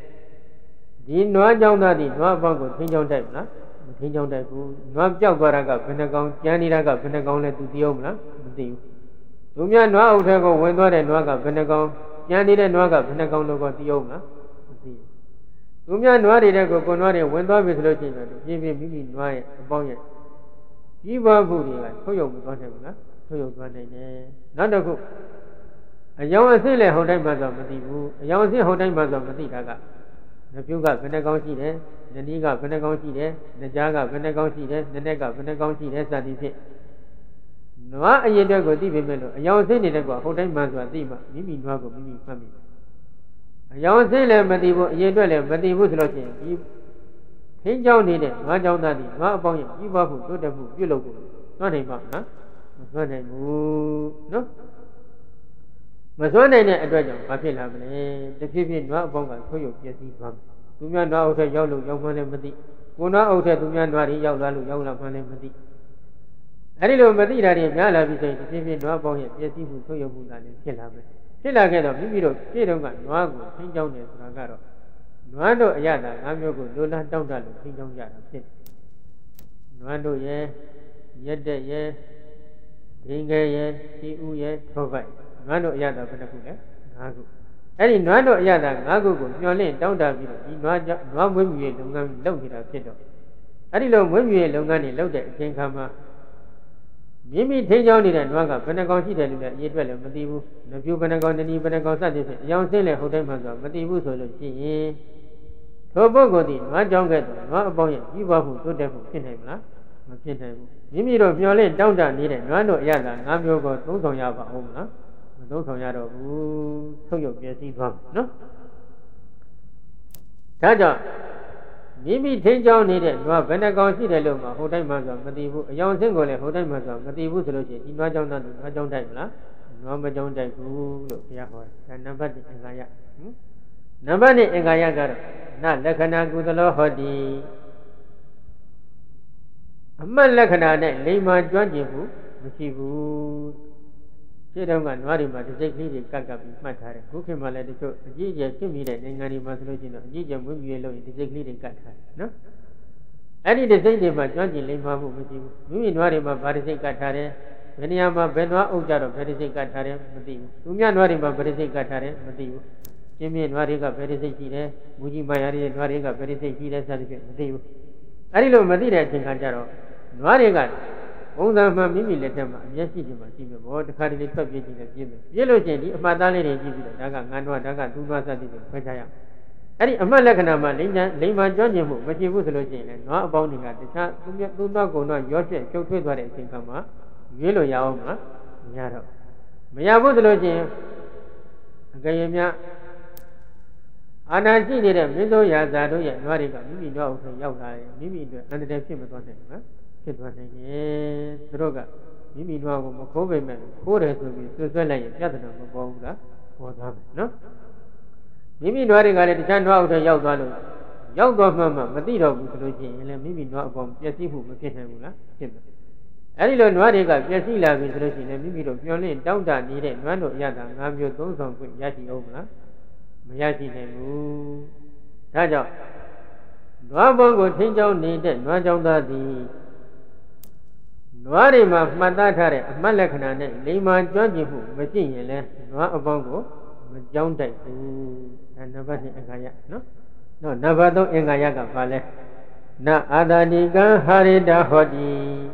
Speaker 1: Di Nwa Jaundati Nwa Apang Ko Tinjao Tai Mla Tinjao Tai Bu Nwa Pyauk Twara Ka Penakon Chan Nira Ka Penakon Le Tu Tiyau Mla Mati Bu Tumya Nwa Auk Ko Wen Twade Nwa Ka Penakon Chan Nira Nwa Ka Penakon Lo Ko Tiyau Mla Mati Tumya Nwa Ri De Ko Ko Nwa Ri Wen Twa Bi Slo Chin To Pin Pin Mimi Nwa Ye Apang Ye Jiva Budi Ka Thoyau Mu Twa Nai Mla Thoyau Twa Nai Ne Naw Takku Ayang Asit Le Hodai Man Swa Mati Bu Ayang Asit Hodai Man Swa Mati Ta Ka Napyu Ka Bhene Kaung Shi De Nani Ka Bhene Kaung Shi De Naja Ka Bhene Kaung Shi De Nanet Ka Bhene Kaung Shi De Sati Phit Nwa Ayetwet Ko Ti Pemet Lo Ayang Asit Ni De Ko Hodai Man Swa Ti Ma Mimi Nwa Ko Mimi Phat Mi Ayang Asit Le Mati Bu Ayetwet Le Mati Bu Slo Chin Di Tinjao Nide Nwa Jaundati Nwa Apang Ye Jiva Phu Totet Phu Pyulau Ko Twa Nai Ma Na Mswa Nai Bu No Mswa Nai Ne Atwet Jaung Ba Phit La Mle Taphit Phit Nwa Apang Ka Thoyau Pyasi Twa Mai Tumya Nwa Auk The Yauk Lo Yauk Man Le Mati Ko Nwa Auk The Tumya Nwa Ri Yauk La Lo Yauk La Man Le Mati Ari Lo Mati Ta Ri Mya La Pi Sai Taphit Phit Nwa Apang Ye Pyasi Phu Thoyau Phu Ta Le Phit La Mai Phit La Ke To Mimi Do Phit Taung Ka Nwa Ko Tinjao Ne Soda Ka To Nwa Do Ayata Nga Myo Ko Lola Taung Ta Lo Tinjao Jata Phit Nwa Do Ye Yettet Ye Dingge Ye Si U Ye Thobai Nwa Do Ayata Bhene Ku Le Nga Ku Ari Nwa Do Ayata Nga Ku Ko Myo Lin Taung Ta Pi Lo Di Nwa Nwa Mwe Myu Ye Longan LaukနေတာPhit To Ari Lo Mwe Myu Ye Longan Ni Lauk De Akhin Kha Ma Mimi Tinjao Nide Nwa Ka Bhene Kaung Shi De Lo Le Ayetwet Le Mati Bu Napyu Bhene Kaung Nani Bhene Kaung Sati Phit Ayang Asit Le Hodai Man Swa Mati Bu So Lo Shi Yin Tho Pukkol Ti Nwa Jaung Ke To Nwa Apang Ye Jiva Phu Totet Phu Phit Nai Mla Ma Phit Nai Bu Mimi Do Myo Lin Taung Ta Nide Nwa Do Ayata Nga Myo Ko Thongဆောင်Ya Pa Aung Mla Ma Thongဆောင်Ya Do Bu Thoyau Pyasi Twa Mai No Da Jaung Mimi Tinjao Nide Nwa Bhene Kaung Shi De Lo Ma Hodai Man Swa Mati Bu Ayang Asit Ko Le Hodai Man Swa Mati Bu So Lo Chin Di Nwa Jaundati Nwa Jaung Tai Mla Nwa Ma Jaung Tai Bu Lo Bhaya Hoi Da Number Ni Engaya Number Ni Engaya Ka To Na Lakhana Kudala Hoti Amat Lakhana Ne Lima Jwanjin Phu Mashi Bu ရှင်းတော့ကနွားတွေမှာတစ်စိတ်ကလေးတွေကပ်ကပ်ပြီးမှတ်ထားတယ်ခုခေတ်မှာလည်းတချို့အကြီးအကျယ်ဖြစ်မိတဲ့နိုင်ငံတွေမှာဆိုလို့ရှိရင်တော့အကြီးအကျယ်မွေးမြူရေးလုပ်ရင်တစ်စိတ်ကလေးတွေကပ်ထားတယ်နော်အဲ့ဒီတစ်စိတ်တွေမှာကျွမ်းကျင်လိမ္မာမှုမရှိဘူးမိမိနွားတွေမှာဗာတစ်စိတ်ကပ်ထားတယ်ဘယ်နေရာမှာဘယ်နွားအုပ်ကြတော့ဘယ်တစ်စိတ်ကပ်ထားတယ်မသိဘူးသူများနွားတွေမှာဘယ်တစ်စိတ်ကပ်ထားတယ်မသိဘူးကျင်းမြင့်နွားတွေကဘယ်တစ်စိတ်ရှိတယ်မူကြီးမာယာတွေနွားတွေကဘယ်တစ်စိတ်ရှိတယ်စသဖြင့်မသိဘူးအဲ့ဒီလိုမသိတဲ့အချိန်ခါကျတော့နွားတွေကပုံစံမှမိမိလက်ထက်မှာအမျက်ရှိခြင်းမှရှိမယ်ဘောတခါတလေထွက်ပြေးခြင်းနဲ့ပြည့်မယ်ပြည့်လို့ရှိရင်ဒီအမှတ်သားလေးတွေကြည့်ပြီးတော့ဒါကငန်းနွားဒါကသူ့နွားစသဖြင့်ခွဲခြားရအောင်အဲ့ဒီအမှတ်လက္ခဏာမှာလိမ္မာလိမ္မာကျွမ်းကျင်မှုမရှိဘူးဆိုလို့ရှိရင်လည်းနွားအပေါင်းတွေကတခြားသူ့သူ့တော့ကုံတော့ရောပြည့်ချုပ်ထွေးသွားတဲ့အချိန်ခါမှာရွေးလို့ရအောင်မှာမရတော့မရဘူးဆိုလို့ရှိရင်အကယ်၍များအာနာရှိနေတဲ့မင်းတို့ရာဇာတို့ရဲ့နွားတွေကမိမိနွားအုပ်ထဲရောက်လာတယ်မိမိအတွက်အန္တရာယ်ဖြစ်မသွားနိုင်ဘူးနော်ဖြစ်သွားနိုင်တယ်သူတို့ကမိမိနွားကိုမခိုးပေမဲ့ခိုးတယ်ဆိုပြီးဆွဆွဲလိုက်ရင်ပြဿနာမပေါ်ဘူးလားပေါ်သွားမယ်နော်မိမိနွားတွေကလည်းတခြားနွားအုပ်ထဲရောက်သွားလို့ရောက်သွားမှမှမသိတော့ဘူးဆိုလို့ရှိရင်လည်းမိမိနွားအပေါ်ပျက်စီးမှုမဖြစ်နိုင်ဘူးလားဖြစ်မယ်အဲဒီလိုနွားတွေကပျက်စီးလာပြီဆိုလို့ရှိရင်မိမိတို့မျောလင့်တောင်းတနေတဲ့နွားတို့ရတာငါးမျိုးသုံးဆောင်ခွင့်ရရှိအောင်မလားမရရှိနိုင်ဘူးဒါကြောင့်နွားဘုံကိုထိန်းချောင်းနေတဲ့နွားကြောင့်သားသည်နွားတွေမှာမှတ်သားထားတဲ့အမှတ်လက္ခဏာနဲ့လိမ္မာကျွမ်းကျင်မှုမရှိရင်လည်းနွားအပေါင်းကိုမကြောင်းတိုက်ဘူးဒါနံပါတ်နှစ်အင်္ဂါရနော်နော်နံပါတ်သုံးအင်္ဂါရကဘာလဲနအာတာတိကံဟာရိတာဟောတိ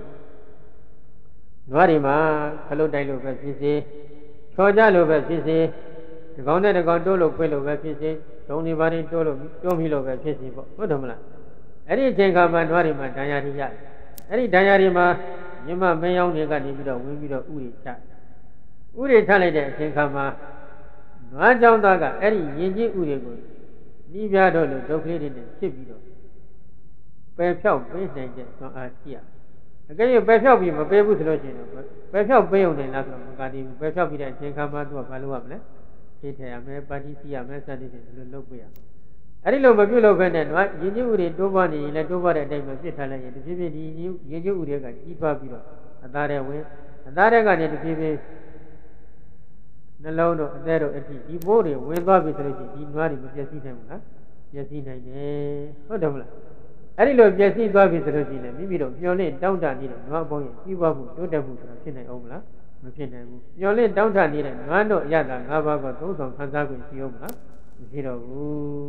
Speaker 1: နွားတွေမှာခလုတ်တိုက်လို့ပဲဖြစ်စေချော်ကြလို့ပဲဖြစ်စေဒီကောင်နဲ့ဒီကောင်တိုးလို့ခွေးလို့ပဲဖြစ်စေဒုံဒီပါရင်တိုးလို့တွန်းပြီးလို့ပဲဖြစ်စေပေါ့ဟုတ်တယ်မလားအဲ့ဒီအချိန်ခါမှာနွားတွေမှာဒဏ်ရာတွေရတယ်အဲ့ဒီဒဏ်ရာတွေမှာမြမမင်းယောင်းတွေကနေပြီးတော့ဝင်ပြီးတော့ဥတွေချဥတွေချလိုက်တဲ့အချိန်ခါမှာနွားကြောင်းသားကအဲ့ဒီရင်ကြီးဥတွေကိုနှီးပြားတော့လို့ဒုက္ခလေးတွေနဲ့ဖြစ်ပြီးတော့ပယ်ဖြောက်ပေးနိုင်တဲ့သွန်အားရှိရအကယ်၍ပယ်ဖြောက်ပြီးမပေးဘူးဆိုလို့ရှိရင်တော့ပယ်ဖြောက်ပေးုံနဲ့လားဆိုတော့မကတည်းကပယ်ဖြောက်ပြီးတဲ့အချိန်ခါမှာသူကဘာလုပ်ရမလဲသိထရမယ်ပါတိစီရမယ်စသည်ဖြင့်ဒီလိုလုပ်ပြရအဲ့ဒီလိုမပြုတ်လို့ပဲနဲ့နွားရင်ကြီးဥတွေတိုးပွားနေရင်လည်းတိုးပွားတဲ့အတိုင်းမှာဖြစ်ထားလိုက်ရင်တဖြည်းဖြည်းဒီရင်ကြီးဥတွေကကြီးပွားပြီးတော့အသားတွေဝင်အသားတွေကနေတဖြည်းဖြည်းနှလုံးတို့အသက်တို့အထိဒီဘိုးတွေဝင်သွားပြီဆိုလို့ရှိရင်ဒီနွားတွေမပျက်စီးနိုင်ဘူးလားပျက်စီးနိုင်တယ်ဟုတ်တယ်မလားအဲ့ဒီလိုပျက်စီးသွားပြီဆိုလို့ရှိရင်မိမိတို့မျောလင့်တောင်းတနေတဲ့နွားအပေါင်းရဲ့ကြီးပွားမှုတိုးတက်မှုဆိုတာဖြစ်နိုင်အောင်မလားမဖြစ်နိုင်ဘူးမျောလင့်တောင်းတနေတဲ့နွားတို့အရသာ၅ပါးကသုံးဆောင်ခံစား권ရှိအောင်မလားမရှိတော့ဘူး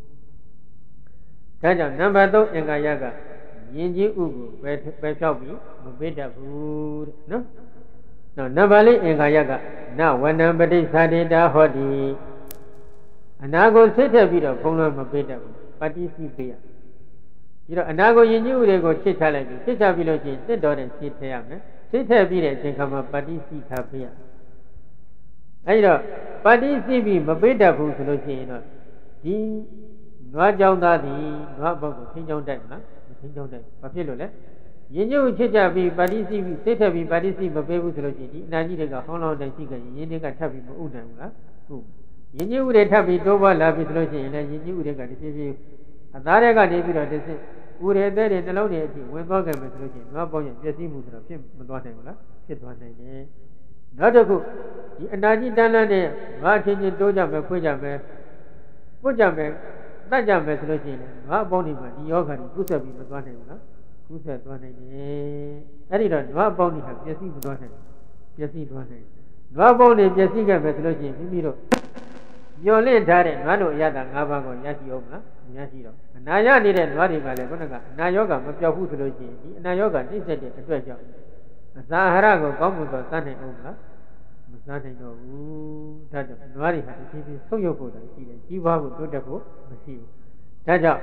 Speaker 1: ဒါကြောင့်နံပါတ်သုံးအင်္ဂါရကယဉ်ကျေးဥကိုပဲပဲဖြောက်ပြီးမပေးတတ်ဘူးတဲ့နော်နောက်နံပါတ်လေးအင်္ဂါရကနဝဏံပဋိသန္ဓေတာဟောတိအနာကိုဆစ်ထက်ပြီးတော့ဘုံလုံးမပေးတတ်ဘူးပฏิစီပေးရဒီတော့အနာကိုယဉ်ကျေးဥတွေကိုချစ်ချလိုက်ပြီးချစ်ချပြီးလို့ရှိရင်တစ်တော်တဲ့ဆစ်ထက်ရမယ်ဆစ်ထက်ပြီးတဲ့အချိန်ခါမှာပฏิစီထားပေးရအဲဒီတော့ပฏิစီပြီးမပေးတတ်ဘူးဆိုလို့ရှိရင်တော့ဒီနွားကြောင်းသားသည်နွားဘောက်ကိုခင်းကြောင်းတိုက်မလားမခင်းကြောင်းတိုက်ဘာဖြစ်လို့လဲရင်ကျုပ်ချစ်ကြပြီးပါတိစီပြီးစိတ်ထက်ပြီးပါတိစီမပေးဘူးဆိုလို့ရှိရင်ဒီအနာကြီးတွေကဟောင်းလောင်းတိုင်ရှိကြရင်ရင်းတွေကထပ်ပြီးမဥနိုင်ဘူးလားဟုတ်ရင်ကျုပ်တွေထပ်ပြီးတိုးပွားလာပြီဆိုလို့ရှိရင်လည်းရင်ကျုပ်တွေကဒီပြည့်ပြည့်အသားတွေကနေပြီးတော့ဒီစစ်ဥရဲတဲ့တွေနှလုံးတွေအထိဝင်သွားကြမယ်ဆိုလို့ရှိရင်နွားပေါင်းရဲ့ပျက်စီးမှုဆိုတော့ဖြစ်မသွားနိုင်ဘူးလားဖြစ်သွားနိုင်တယ်နောက်တစ်ခုဒီအနာကြီးတန်းတန်းနဲ့ငါအချင်းချင်းတိုးကြမယ်ခွေးကြမယ်ပုတ်ကြမယ်တတ်ကြမယ်ဆိုလို့ရှိရင်ငါအပေါင်းဒီမှာဒီယောဂါကိုကုသပြီးမသွားနိုင်ဘူးလားကုသသွားနိုင်တယ်အဲ့ဒီတော့နွားအပေါင်းဒီဟာပျက်စီးမသွားနိုင်ပျက်စီးသွားနိုင်နွားအပေါင်းတွေပျက်စီးခဲ့မယ်ဆိုလို့ရှိရင်မိမိတို့ညှော်လင့်ထားတဲ့နွားတို့အရသာ၅ပါးကိုရရှိအောင်မလားမရရှိတော့အနာရနေတဲ့နွားတွေကလည်းခုနကအနာယောဂမပြောက်ဘူးဆိုလို့ရှိရင်ဒီအနာယောဂနှိမ့်ဆက်တဲ့အတွက်ကြောင့်အစာအာဟာရကိုကောင်းမှုသောစနိုင်အောင်မလားမစနိုင်တော့ဘူးဒါကြောင့်နွားတွေဟာဒီဖြည်းဖြည်းဆုပ်ယုပ်ဖို့ရှိတယ်ကြီးပွားဖို့တိုးတက်ဖို့မရှိဘူးဒါကြောင့်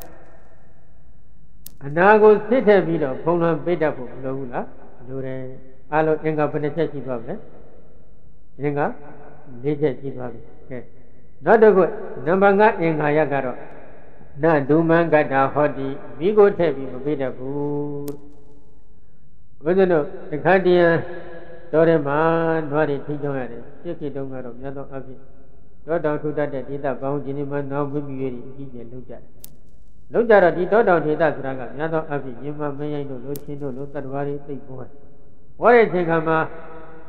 Speaker 1: အနာကိုစစ်ထည့်ပြီးတော့ဖုံးလွှမ်းပေးတတ်ဖို့မလိုဘူးလားလိုတယ်အားလုံးအင်္ဂါဘယ်နှချက်ရှိသွားပြီလဲအင်္ဂါ၄ချက်ရှိသွားပြီကဲနောက်တစ်ခုနံပါတ်၅အင်္ဂါရကတော့နဒုမံကတ္တာဟောတိမိကိုထည့်ပြီးမပေးတတ်ဘူးဘုရားတို့တခါတည်းတော်တယ်မှာနွားတွေထိချုံရတယ်ပြည့်ပြည့်တုံးကတော့မြတ်သောအဖြစ်တောတောင်ထူတတ်တဲ့ဒေသပေါင်းကျင်းနေမှာနောက်ဝိပီရီအကြီးကျယ်လုံးကြတယ်လုံးကြတော့ဒီတောတောင်ဒေသဆိုတာကမြတ်သောအဖြစ်ညီမမင်းရိုင်းတို့လိုချင်းတို့လိုတတ္တဝါတွေသိပ်ပေါ်တယ်ပေါ်တဲ့ချိန်ခါမှာ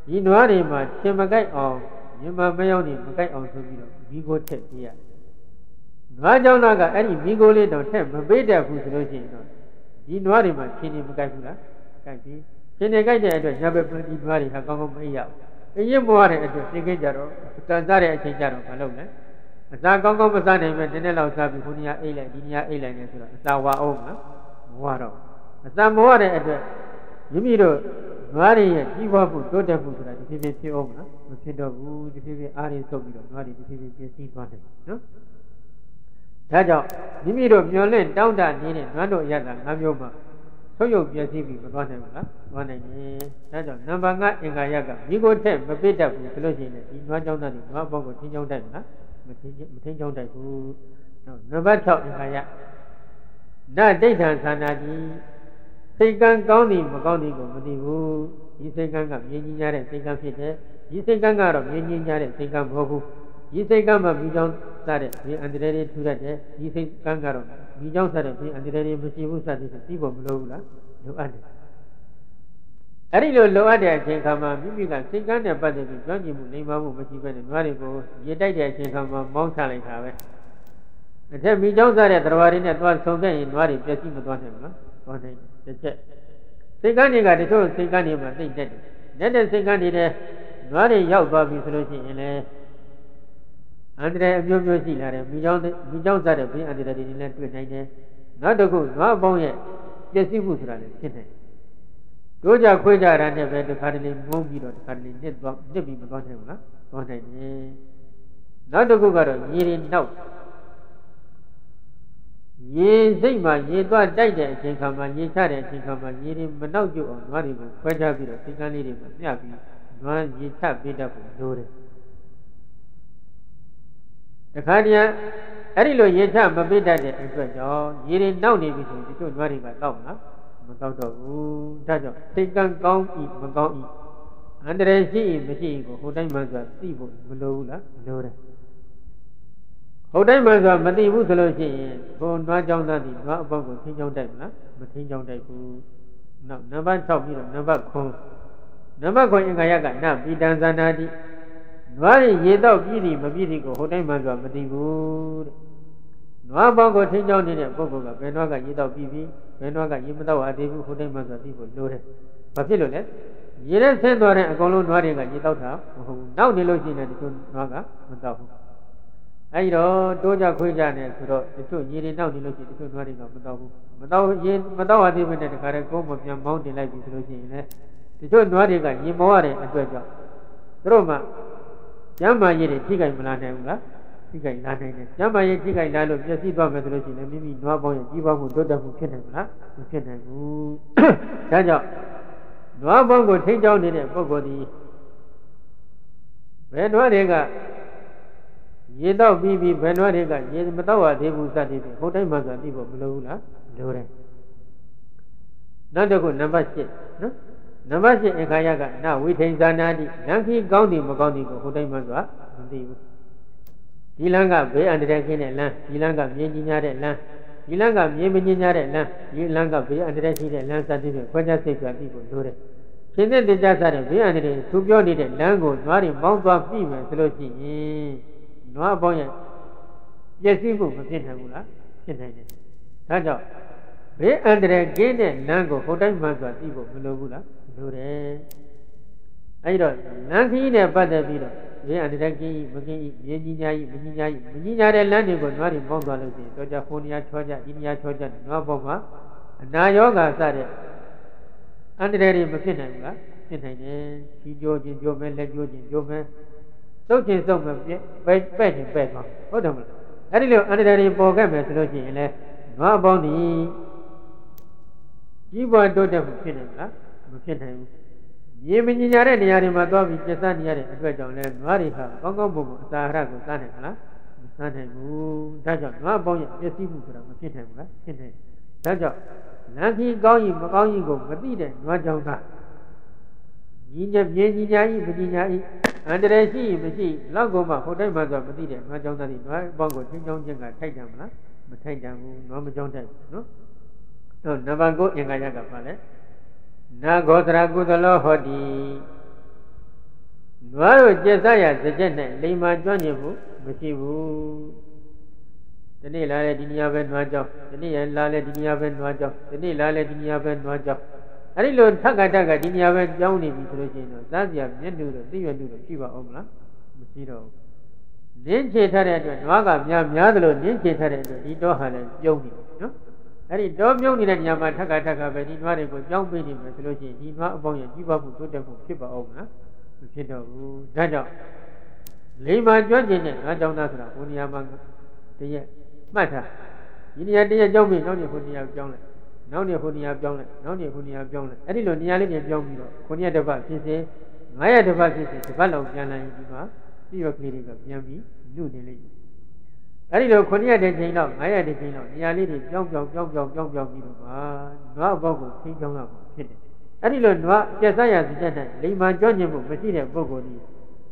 Speaker 1: ဒီနွားတွေမှာရှင်မကိုက်အောင်မြန်မာမယောင်းနေမကိုက်အောင်ဆိုပြီးတော့မိကိုထက်ပြရနွားကြောင့်ကအဲ့ဒီမိကိုလေးတော့ထက်မပေးတတ်ဘူးဆိုလို့ရှိရင်တော့ဒီနွားတွေမှာရှင်နေမကိုက်ဘူးလားကိုက်ပြီရှင်နေကိုက်တဲ့အတွက်ညဘက်ဒီနွားတွေဟာကောင်းကောင်းမအိပ်ရဘူးအရင်ဘဝတဲ့အတွက်သိခဲ့ကြတော့အတန်စားတဲ့အချိန်ကြတော့မလုပ်နဲ့အစာကောင်းကောင်းမစားနိုင်ပဲနည်းနည်းလောက်စားပြီးခုနကအိပ်လိုက်ဒီနေ့အိပ်လိုက်နေဆိုတော့အစာဝါအောင်နော်မဝတော့အစာမဝတဲ့အတွက်မိမိတို့နွားတွေရဲ့ကြီးပွားမှုတိုးတက်မှုဆိုတာဒီဖြစ်ဖြစ်ဖြစ်အောင်နော်မဖြစ်တော့ဘူးဒီဖြစ်ဖြစ်အားရဆုပ်ပြီးတော့နွားတွေဒီဖြစ်ဖြစ်ပြည့်စည်သွားတယ်နော်ဒါကြောင့်မိမိတို့မျောလင့်တောင်းတနေတဲ့နွားတို့ရတာငါးမျိုးမှာဆုပ်ယုပ်ပြည့်စည်ပြီးမသွားနိုင်ဘူးလားသွားနိုင်တယ်ဒါကြောင့်နံပါတ်၅အင်္ဂါရကမိကိုထက်မပိတတ်ဘူးဆိုလို့ရှိရင်ဒီနွားကြောင်းသားတွေနွားပေါင်းကိုထင်းကြောင်းတိုက်မလားမထင်းမထင်းကြောင်းတိုက်ဘူးနံပါတ်၆အင်္ဂါရနဒိဋ္ဌံသာနာကြီးစိတ်ကံကောင်းသည်မကောင်းသည်ကိုမသိဘူးဒီစိတ်ကံကမြင်ကြီးရတဲ့စိတ်ကံဖြစ်တယ်ဒီစိတ်ကံကတော့မြင်ကြီးရတဲ့စိတ်ကံမဟုတ်ဘူးဒီစိတ်ကံမှာမိကြောင်းစတဲ့ဒီအန္တရာယ်တွေထူတတ်တယ်ဒီစိတ်ကံကတော့မိကြောင်းစတဲ့ဒီအန္တရာယ်တွေမရှိဘူးစသည်ဖြင့်သိဖို့မလိုဘူးလားလိုအပ်တယ်အဲ့ဒီလိုလိုအပ်တဲ့အချိန်ခါမှာမိမိကစိတ်ကံနဲ့ပတ်သက်ပြီးကျွမ်းကျင်မှုလိမ္မာမှုမရှိဘဲနဲ့နွားတွေကိုရေတိုက်တဲ့အချိန်ခါမှာမောင်းချလိုက်တာပဲအထက်မိကြောင်းစတဲ့တရားတွေနဲ့သွားဆုံခဲ့ရင်နွားတွေပြည့်စည်မသွားနိုင်ဘူးလားသွားနိုင်တယ်တစ်ချက်စိတ်ကန်းတွေကတချို့စိတ်ကန်းတွေမှာသိတတ်တယ်။လက်တဲ့စိတ်ကန်းတွေတဲ့နွားတွေရောက်သွားပြီဆိုလို့ရှိရင်လည်းအန္တရာယ်အမျိုးမျိုးရှိလာတယ်မိကြောင်းမိကြောင်းစားတဲ့ဘေးအန္တရာယ်တွေလည်းတွေ့နိုင်တယ်။နောက်တစ်ခုနွားပေါင်းရဲ့ပျက်စီးမှုဆိုတာလည်းဖြစ်နေတယ်။တို့ကြခွေးကြတာနဲ့ပဲတစ်ခါတလေငုံပြီးတော့တစ်ခါတလေနစ်သွားနစ်ပြီးမသွားနိုင်ဘူးလား။သွားနိုင်တယ်။နောက်တစ်ခုကတော့ရေတွေနောက်ရေစိတ်မှာရေသွားတိုက်တဲ့အချိန်ခါမှာရေချတဲ့အချိန်ခါမှာရေတွေမနှောက်ကြအောင်နွားတွေကိုခွဲခြားပြီးတော့စိတ်ကန်းလေးတွေမှာမျှပြီးနွားရေချပေးတတ်ဖို့လိုတယ်တခါတည်းအဲ့ဒီလိုရေချမပေးတတ်တဲ့အတွက်ကြောင့်ရေတွေနှောက်နေပြီဆိုရင်ဒီတို့နွားတွေကတောက်မလားမတောက်တော့ဘူးဒါကြောင့်စိတ်ကန်းကောင်းဤမကောင်းဤအန္တရာယ်ရှိဤမရှိဤကိုဟိုတိုင်းမှဆိုသိဖို့မလိုဘူးလားမလိုတယ်ဟုတ်တိုင်းမှဆိုမသိဘူးဆိုလို့ရှိရင်ဘုံနွားကြောင်းသားဒီနွားအပေါက်ကိုထင်းကြောင်းတိုက်မလားမထင်းကြောင်းတိုက်ဘူးနောက်နံပါတ်၆ပြီးတော့နံပါတ်၉နံပါတ်၉အင်္ဂါရကနပိတံဇာနာတိနွားရရေတော့ပြည်သည်မပြည်သည်ကိုဟုတ်တိုင်းမှဆိုမသိဘူးတဲ့နွားပေါက်ကိုထင်းကြောင်းနေတဲ့ပုဂ္ဂိုလ်ကဘယ်နွားကရေတော့ပြည်ပြီဘယ်နွားကရေမတော့အသေးဘူးဟုတ်တိုင်းမှဆိုသိဖို့လိုတယ်ဘာဖြစ်လို့လဲရေနဲ့ဆင်းသွားတဲ့အကောင်လုံးနွားတွေကရေတော့တာမဟုတ်ဘူးနောက်နေလို့ရှိရင်ဒီလိုနွားကမတော့ဘူးအဲ့တော့တိုးကြခွေးကြနေဆိုတော့တချို့ရေတွေနောက်နေလို့ရှိရင်တချို့နွားတွေကမတော့ဘူးမတော့ရေမတော့အသေးပဲနဲ့တခါတည်းကုန်းမပြန်မောင်းတင်လိုက်ပြီဆိုလို့ရှိရင်လည်းတချို့နွားတွေကရေမောရတဲ့အတွက်ကြောင့်သူတို့မှကျမ်းမာရည်တွေထိခိုက်မလာနိုင်ဘူးလားထိခိုက်လာနိုင်တယ်ကျမ်းမာရည်ထိခိုက်လာလို့ပျက်စီးသွားမယ်ဆိုလို့ရှိရင်လည်းမိမိနွားပေါင်းရဲ့ကြီးပွားမှုတိုးတက်မှုဖြစ်နိုင်မလားမဖြစ်နိုင်ဘူးဒါကြောင့်နွားပေါင်းကိုထိန်းကျောင်းနေတဲ့ပုဂ္ဂိုလ်ဒီဘယ်နွားတွေကရေတော့ပြီးပြီးဘယ်နွားတွေကရေမတော့ရသေးဘူးစသည်ဖြင့်ဟိုတိုင်းမှဆိုသိဖို့မလိုဘူးလားလိုတယ်နောက်တစ်ခုနံပါတ်၈နော်နံပါတ်၈အခါရကနဝိထိန်ဇာနာတိလမ်းခီးကောင်းသည်မကောင်းသည်ကိုဟိုတိုင်းမှဆိုမသိဘူးဒီလမ်းကဘေးအန္တရာယ်ခင်းတဲ့လမ်းဒီလမ်းကမြင်းကြီးများတဲ့လမ်းဒီလမ်းကမြင်းမကြီးများတဲ့လမ်းဒီလမ်းကဘေးအန္တရာယ်ရှိတဲ့လမ်းစသည်ဖြင့်ခွဲခြားစိတ်ပြသိဖို့လိုတယ်ရှင်တဲ့တရားစားတဲ့ဘေးအန္တရာယ်သူပြောနေတဲ့လမ်းကိုနွားတွေမောင်းသွားပြီမယ်ဆိုလို့ရှိရင်နွားပေါင်းရဲ့ပျက်စီးမှုမဖြစ်နိုင်ဘူးလားဖြစ်နိုင်တယ်ဒါကြောင့်ဘေးအန္တရာယ်ကင်းတဲ့လမ်းကိုဟိုတိုင်းမှဆိုတာသိဖို့မလိုဘူးလားလိုတယ်အဲဒီတော့လမ်းခီးနဲ့ပတ်သက်ပြီးတော့ဘေးအန္တရာယ်ကင်းမကင်းမြေကြီးညာကြီးမကြီးညာကြီးမကြီးညာတဲ့လမ်းတွေကိုနွားတွေမောင်းသွားလို့ရှိရင်တော့ကြဟိုနေရာချောကြဒီနေရာချောကြနွားပေါင်းမှာအနာရောဂါစတဲ့အန္တရာယ်တွေမဖြစ်နိုင်ဘူးလားဖြစ်နိုင်တယ်ကြီးကျိုးခြင်းကျိုးမဲလက်ကျိုးခြင်းကျိုးမဲသုတ်ချင်းသုတ်မဲ့ပဲပဲ့ချင်းပဲ့သွားဟုတ်တယ်မလားအဲ့ဒီလိုအန္တရာယ်တွေပေါ်ခဲ့မယ်ဆိုလို့ရှိရင်လည်းနွားပေါင်းဒီကြီးပွားတိုးတက်မှုဖြစ်နိုင်မလားမဖြစ်နိုင်ဘူးရေမကြီးညာတဲ့နေရာတွေမှာသွားပြီးပြဿနာနေရတဲ့အတွက်ကြောင့်လည်းနွားတွေဟာကောင်းကောင်းပုံပုံအစာအာဟာရကိုစားနိုင်မလားမစားနိုင်ဘူးဒါကြောင့်နွားပေါင်းရဲ့ပျက်စီးမှုဆိုတာမဖြစ်နိုင်ဘူးလားဖြစ်နိုင်ဒါကြောင့်လမ်းကြီးကောင်းရင်မကောင်းရင်ကိုမသိတဲ့နွားကြောင့်ကကြီးညပြင်းကြီးညာကြီးမကြီးညာကြီးအန္တရာယ်ရှိမရှိလောက်ကုန်မှဟိုတိုင်းမှဆိုမသိတဲ့နွားကြောင့်သားတွေနွားပေါင်းကိုချင်းချောင်းချင်းကထိုက်တယ်မလားမထိုက်တယ်ဘူးနွားမကြောင်းထိုက်ဘူးနော်တော့နံပါတ်၉အင်္ဂါရကပါလေနာဂောသရာကုသလောဟောတိနွားတို့ကျက်စားရစကြက်နဲ့လိမ္မာကျွမ်းကျင်မှုမရှိဘူးဒီနေ့လာတဲ့ဒီနေရာပဲနွားကြောက်ဒီနေ့ရလာတဲ့ဒီနေရာပဲနွားကြောက်ဒီနေ့လာတဲ့ဒီနေရာပဲနွားကြောက်အဲ့ဒီလိုထက်ကထက်ကဒီနေရာပဲကြောင်းနေပြီဆိုလို့ရှိရင်တော့စားစရာမျက်နှာတော့သိရွယ်နှုတော့ရှိပါအောင်မလားမရှိတော့ဘူးနင်းချေထားတဲ့အတွက်နွားကများများသလိုနင်းချေထားတဲ့အတွက်ဒီတော့ဟာလည်းပြုံးနေနော်အဲ့ဒီတော့ပြုံးနေတဲ့နေရာမှာထက်ကထက်ကပဲဒီနွားတွေကိုကြောင်းပေးနေမယ်ဆိုလို့ရှိရင်ဒီနွားအပေါင်းရဲ့ကြီးပွားမှုတိုးတက်မှုဖြစ်ပါအောင်မလားမဖြစ်တော့ဘူးဒါကြောင့်လိမ္မာကျွမ်းကျင်တဲ့ငါးကြောင်းသားဆိုတာဘုရားမှာတရက်မှတ်ထားဒီနေရာတရက်ကြောင်းပြီးနောက်နေ့ခုနေရာပြောင်းလိုက်နောက်နေ့ခုနေရာပြောင်းလိုက်နောက်နေ့ခုနေရာပြောင်းလိုက်အဲ့ဒီလိုနေရာလေးပြန်ပြောင်းပြီးတော့ခုနှစ်တစ်ပတ်ဖြစ်စေငါးရက်တစ်ပတ်ဖြစ်စေတစ်ပတ်လောက်ပြန်လာရင်ဒီမှာပြည့်ရကလေးတွေကပြန်ပြီးလူနေလိမ့်မယ်အဲ့ဒီလိုခုနှစ်ရက်တချိန်လောက်ငါးရက်တချိန်လောက်နေရာလေးတွေပြောင်းပြောင်းပြောင်းပြောင်းပြောင်းပြောင်းပြီးတော့မှနွားအပေါက်ကိုထိန်းချောင်းရမှာဖြစ်တယ်အဲ့ဒီလိုနွားကျက်စားရစီချက်တဲ့လိမ္မာကျွမ်းကျင်မှုမရှိတဲ့ပုဂ္ဂိုလ်ကြီး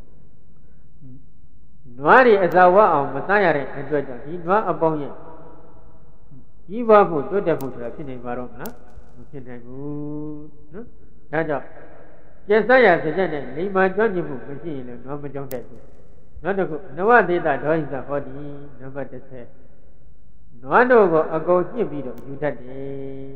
Speaker 1: နွားတွေအစာဝတ်အောင်မစားရတဲ့အတွက်ကြောင့်ဒီနွားအပေါင်းရဲ့ကြီးပွားမှုတိုးတက်မှုဆိုတာဖြစ်နေပါတော့မလားမဖြစ်နိုင်ဘူးနော်ဒါကြောင့်ကျက်စားရစီချက်တဲ့လိမ္မာကျွမ်းကျင်မှုမရှိရင်လည်းနွားမကြောက်တတ်ဘူးနောက်တစ်ခုနဝသေတဒေါဟိသဟောတိနံပါတ်တစ်ဆယ်နွားတို့ကိုအကုန်ညှစ်ပြီးတော့ယူတတ်တယ်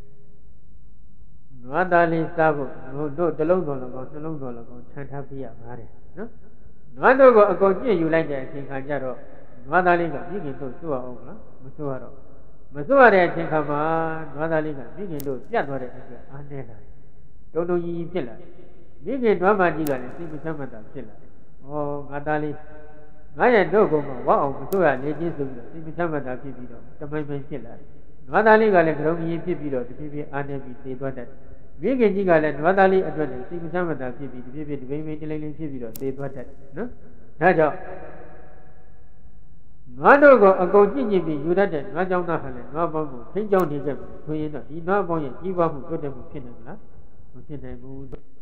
Speaker 1: နွားသားလေးစားဖို့တို့တစ်လုံးတော်လည်းကောင်းနှလုံးတော်လည်းကောင်းထမ်းထားပြရပါတယ်နော်နွားတို့ကိုအကုန်ညှစ်ယူလိုက်တဲ့အချိန်ခါကျတော့နွားသားလေးကပြည်ခင်တို့စိုးရအောင်လားမစိုးရတော့မစိုးရတဲ့အချိန်ခါမှာနွားသားလေးကပြည်ခင်တို့ပြတ်သွားတဲ့အတွက်အားနေလာတယ်တုံတုံကြီးကြီးဖြစ်လာတယ်ပြည်ခင်နွားမကြီးကလည်းစိတ်မချမ်းသာဖြစ်လာတယ်ဩငါသားလေးငါရဲ့တို့ကမှဝအောင်မစိုးရနေချင်းဆိုပြီးတော့စိတ်မချမ်းသာဖြစ်ပြီးတော့တမိုင်းမိုင်းဖြစ်လာတယ်နွားသားလေးကလည်းကရုံကြီးဖြစ်ပြီးတော့တဖြည်းဖြည်းအားနေပြီးသေသွားတတ်တယ်မိခင်ကြီးကလည်းနွားသားလေးအတွက်စိတ်မချမ်းသာဖြစ်ပြီးတဖြည်းဖြည်းတပိမ့်ပိမ့်တလိမ့်လိမ့်ဖြစ်ပြီးတော့သေသွားတတ်တယ်နော်ဒါကြောင့်နွားတို့ကိုအကုန်ကြည့်ကြည့်ပြီးယူတတ်တဲ့နွားကြောင်းသားဟာလည်းနွားပေါင်းကိုထိန်းကျောင်းနေကြပြီဆိုရင်တော့ဒီနွားပေါင်းရဲ့ကြီးပွားမှုတိုးတက်မှုဖြစ်နိုင်မလားမဖြစ်နိုင်ဘူး